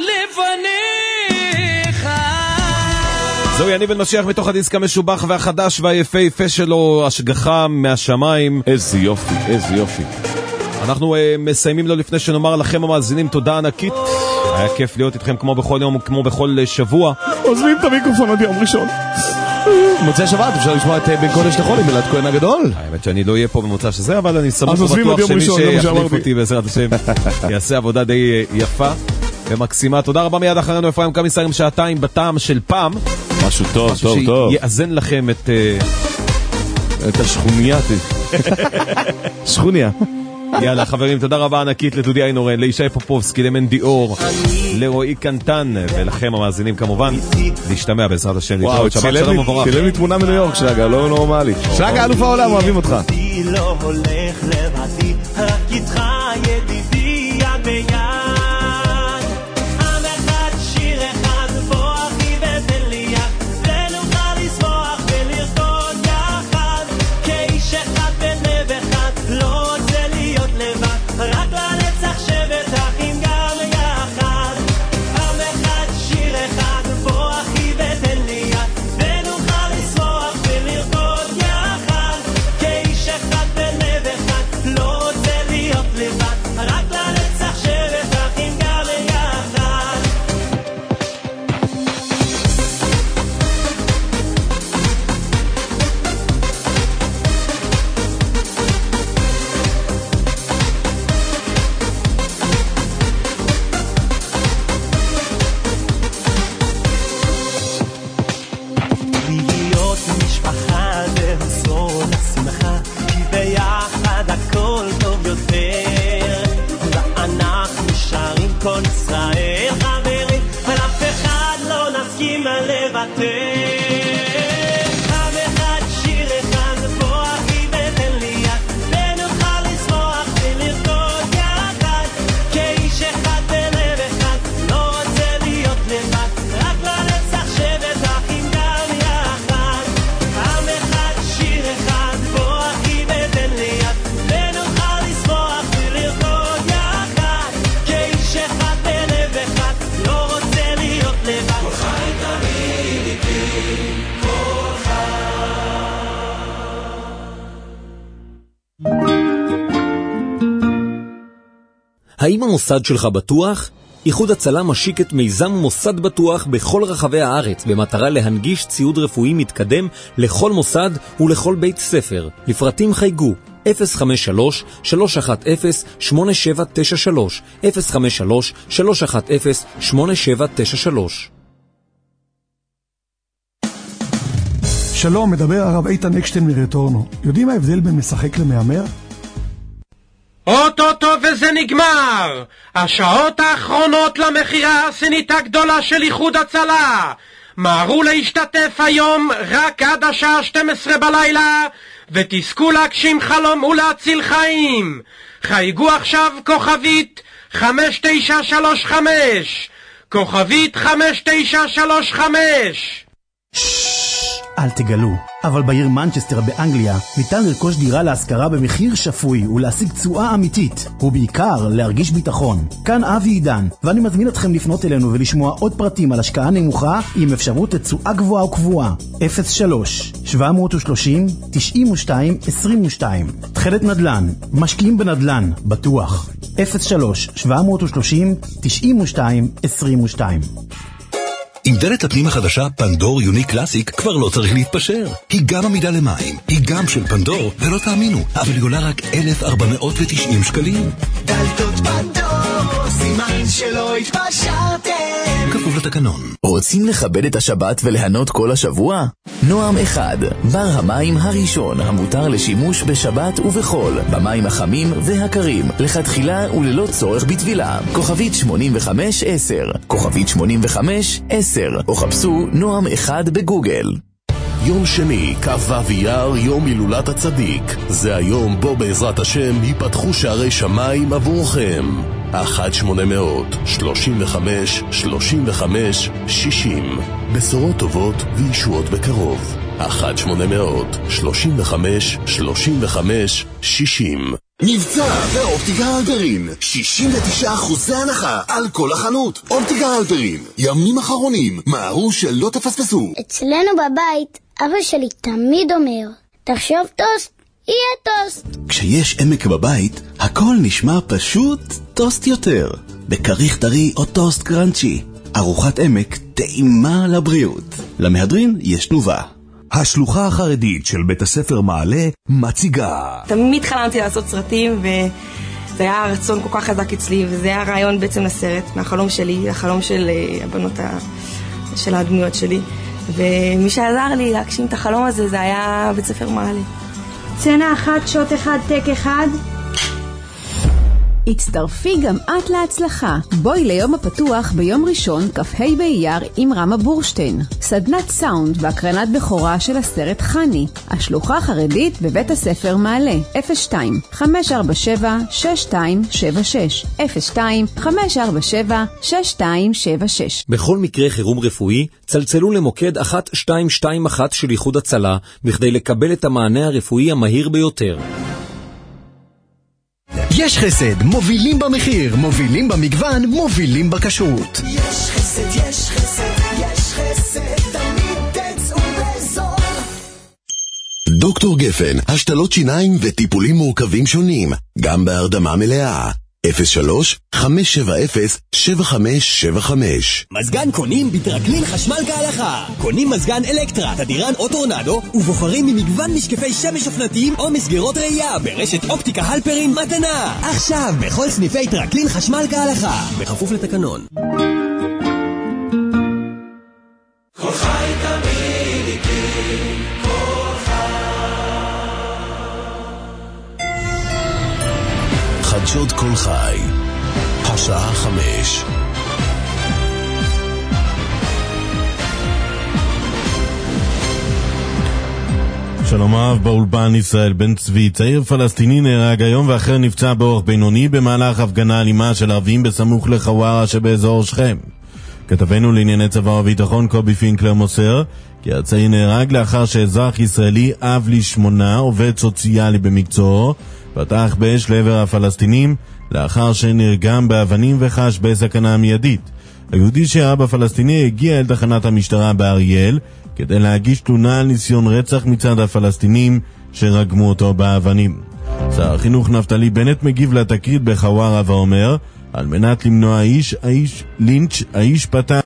לפניך. זהו יניב בן משיח מתוך הדיסק המשובח והחדש והיפהפה שלו, השגחה מהשמיים. איזה יופי, איזה יופי. אנחנו uh, מסיימים לו לפני שנאמר לכם המאזינים תודה ענקית. היה כיף להיות איתכם כמו בכל יום, כמו בכל שבוע. עוזבים את המיקרופון עוד יום ראשון. מוצאי שבת אפשר לשמוע את בן קודש לחול עם אלעד כהן הגדול. האמת שאני לא אהיה פה במוצא שזה, אבל אני סמוך ובטוח שמי שיחליף אותי בעזרת השם יעשה עבודה די יפה ומקסימה. תודה רבה. מיד אחרינו אפרים קמיסר עם שעתיים בטעם של פעם. משהו טוב, טוב, טוב. משהו שיאזן לכם את את השכוניה. שכוניה. יאללה חברים, תודה רבה ענקית לדודי איינורן, לישי פופובסקי, למנדי אור, לרועי קנטן, ולכם המאזינים כמובן. להשתמע בעזרת השם. וואו, צילם לי תמונה מניו יורק שרגע, לא נורמלי. שרגע, אלוף העולם, אוהבים אותך. לא הולך לבדי, רק איתך ידידי יד ביד. רק לנצח שבט האם המוסד שלך בטוח? איחוד הצלה משיק את מיזם מוסד בטוח בכל רחבי הארץ במטרה להנגיש ציוד רפואי מתקדם לכל מוסד ולכל בית ספר. לפרטים חייגו אפס חמש שלוש שלוש אחת אפס שמונה שבע תשע שלוש אפס חמש שלוש שלוש אחת אפס שמונה שבע תשע שלוש. שלום, מדבר הרב איתן אקשטיין מרטורנו. יודעים מה ההבדל בין משחק למאמר? אוטוטו וזה נגמר! השעות האחרונות למחירה הסינית הגדולה של איחוד הצלה! מהרו להשתתף היום רק עד השעה שתים עשרה בלילה, ותזכו להגשים חלום ולהציל חיים! חייגו עכשיו כוכבית חמש תשע שלוש חמש! כוכבית חמש תשע שלוש חמש! אל תגלו, אבל בעיר מנצ'סטר באנגליה ניתן לרכוש דירה להשכרה במחיר שפוי ולהשיג תשואה אמיתית, ובעיקר להרגיש ביטחון. כאן אבי עידן, ואני מזמין אתכם לפנות אלינו ולשמוע עוד פרטים על השקעה נמוכה עם אפשרות לתשואה גבוהה וקבועה. אפס שלוש שבע שלוש אפס תשעים ושתיים עשרים ושתיים. תחילת נדל"ן, משקיעים בנדל"ן, בטוח. אפס שלוש שבע שלוש אפס תשעים ושתיים עשרים ושתיים. עם דלת הפנים החדשה פנדור יוניק קלאסיק כבר לא צריך להתפשר. היא גם עמידה למים, היא גם של פנדור, ולא תאמינו, אבל היא עולה רק אלף ארבע מאות ותשעים שקלים. דלתות פנדור, סימן שלא התפשרתם. כפוף לתקנון. רוצים לכבד את השבת וליהנות כל השבוע? נועם אחד, בר המים הראשון המותר לשימוש בשבת ובחול, במים החמים והקרים, לכתחילה וללא צורך בטבילה. כוכבית שמונים וחמש עשר, כוכבית שמונים וחמש עשר, או חפשו נועם אחד בגוגל. יום שני, כ"ו אייר, יום הילולת הצדיק. זה היום בו בעזרת השם ייפתחו שערי שמיים עבורכם. אחת שמונה מאות שלושים וחמש שלושים וחמש שישים. בשורות טובות וישועות בקרוב. אחת שמונה מאות שלושים וחמש שלושים וחמש שישים. מבצע באופטיקה הלפרין, שישים ותשעה אחוזי הנחה על כל החנות. אופטיקה הלפרין, ימים אחרונים, מהרו שלא תפספסו. אצלנו בבית אבא שלי תמיד אומר, תחשוב טוסט, יהיה טוסט. כשיש עמק בבית, הכל נשמע פשוט טוסט יותר. בכריך טרי או טוסט קרנצ'י. ארוחת עמק טעימה לבריאות. למהדרין יש תנובה. השלוחה החרדית של בית הספר מעלה מציגה. תמיד חלמתי לעשות סרטים, וזה היה רצון כל כך חזק אצלי, וזה היה רעיון בעצם לסרט, מהחלום שלי, החלום של הבנות ה... של הדמויות שלי. ומי שעזר לי להגשים את החלום הזה, זה היה בית ספר מעלה. צנה אחת, שוט אחד, טק אחד. הצטרפי גם את להצלחה. בואי ליום הפתוח ביום ראשון, כ"ה באייר, עם רמה בורשטיין. סדנת סאונד והקרנת בכורה של הסרט חני. השלוחה החרדית בבית הספר מעלה. אפס שתיים חמש ארבע שבע שש שתיים שבע שש אפס שתיים חמש ארבע שבע שש שתיים שבע שש. בכל מקרה חירום רפואי, צלצלו למוקד אחת שתיים שתיים אחת של איחוד הצלה, בכדי לקבל את המענה הרפואי המהיר ביותר. יש חסד, מובילים במחיר, מובילים במגוון, מובילים בכשרות. יש חסד, יש חסד, יש חסד, תמיד תצאו בזול. דוקטור גפן, השתלות שיניים וטיפולים מורכבים שונים, גם בהרדמה מלאה. אפס שלוש חמש שבע אפס שבע חמש שבע חמש. מזגן קונים בטרקלין חשמל כהלכה. קונים מזגן אלקטרה, תדירן או טורנדו, ובוחרים ממגוון משקפי שמש אופנתיים או מסגרות ראייה ברשת אופטיקה הלפרין מתנה. עכשיו בכל סניפי טרקלין חשמל כהלכה, בכפוף לתקנון. כל חי תמיד איתי, כל חדשות כל חי, השעה חמש. שלום אהב באולפן ישראל בן צבי. צעיר פלסטיני נהרג היום ואחר נפצע באורח בינוני במהלך הפגנה אלימה של ערבים בסמוך לחווארה שבאזור שכם. כתבנו לענייני צבא וביטחון קובי פינקלר מוסר כי הצעיר נהרג לאחר שאזרח ישראלי, אב לשמונה, עובד סוציאלי במקצועו, פתח באש לעבר הפלסטינים לאחר שנרגם באבנים וחש בסכנה מיידית. היהודי שהיה בפלסטיני הגיע אל תחנת המשטרה באריאל כדי להגיש תלונה על ניסיון רצח מצד הפלסטינים שרגמו אותו באבנים. שר החינוך נפתלי בנט מגיב לתקרית בחווארה ואומר, על מנת למנוע האיש, האיש, לינץ', האיש פתח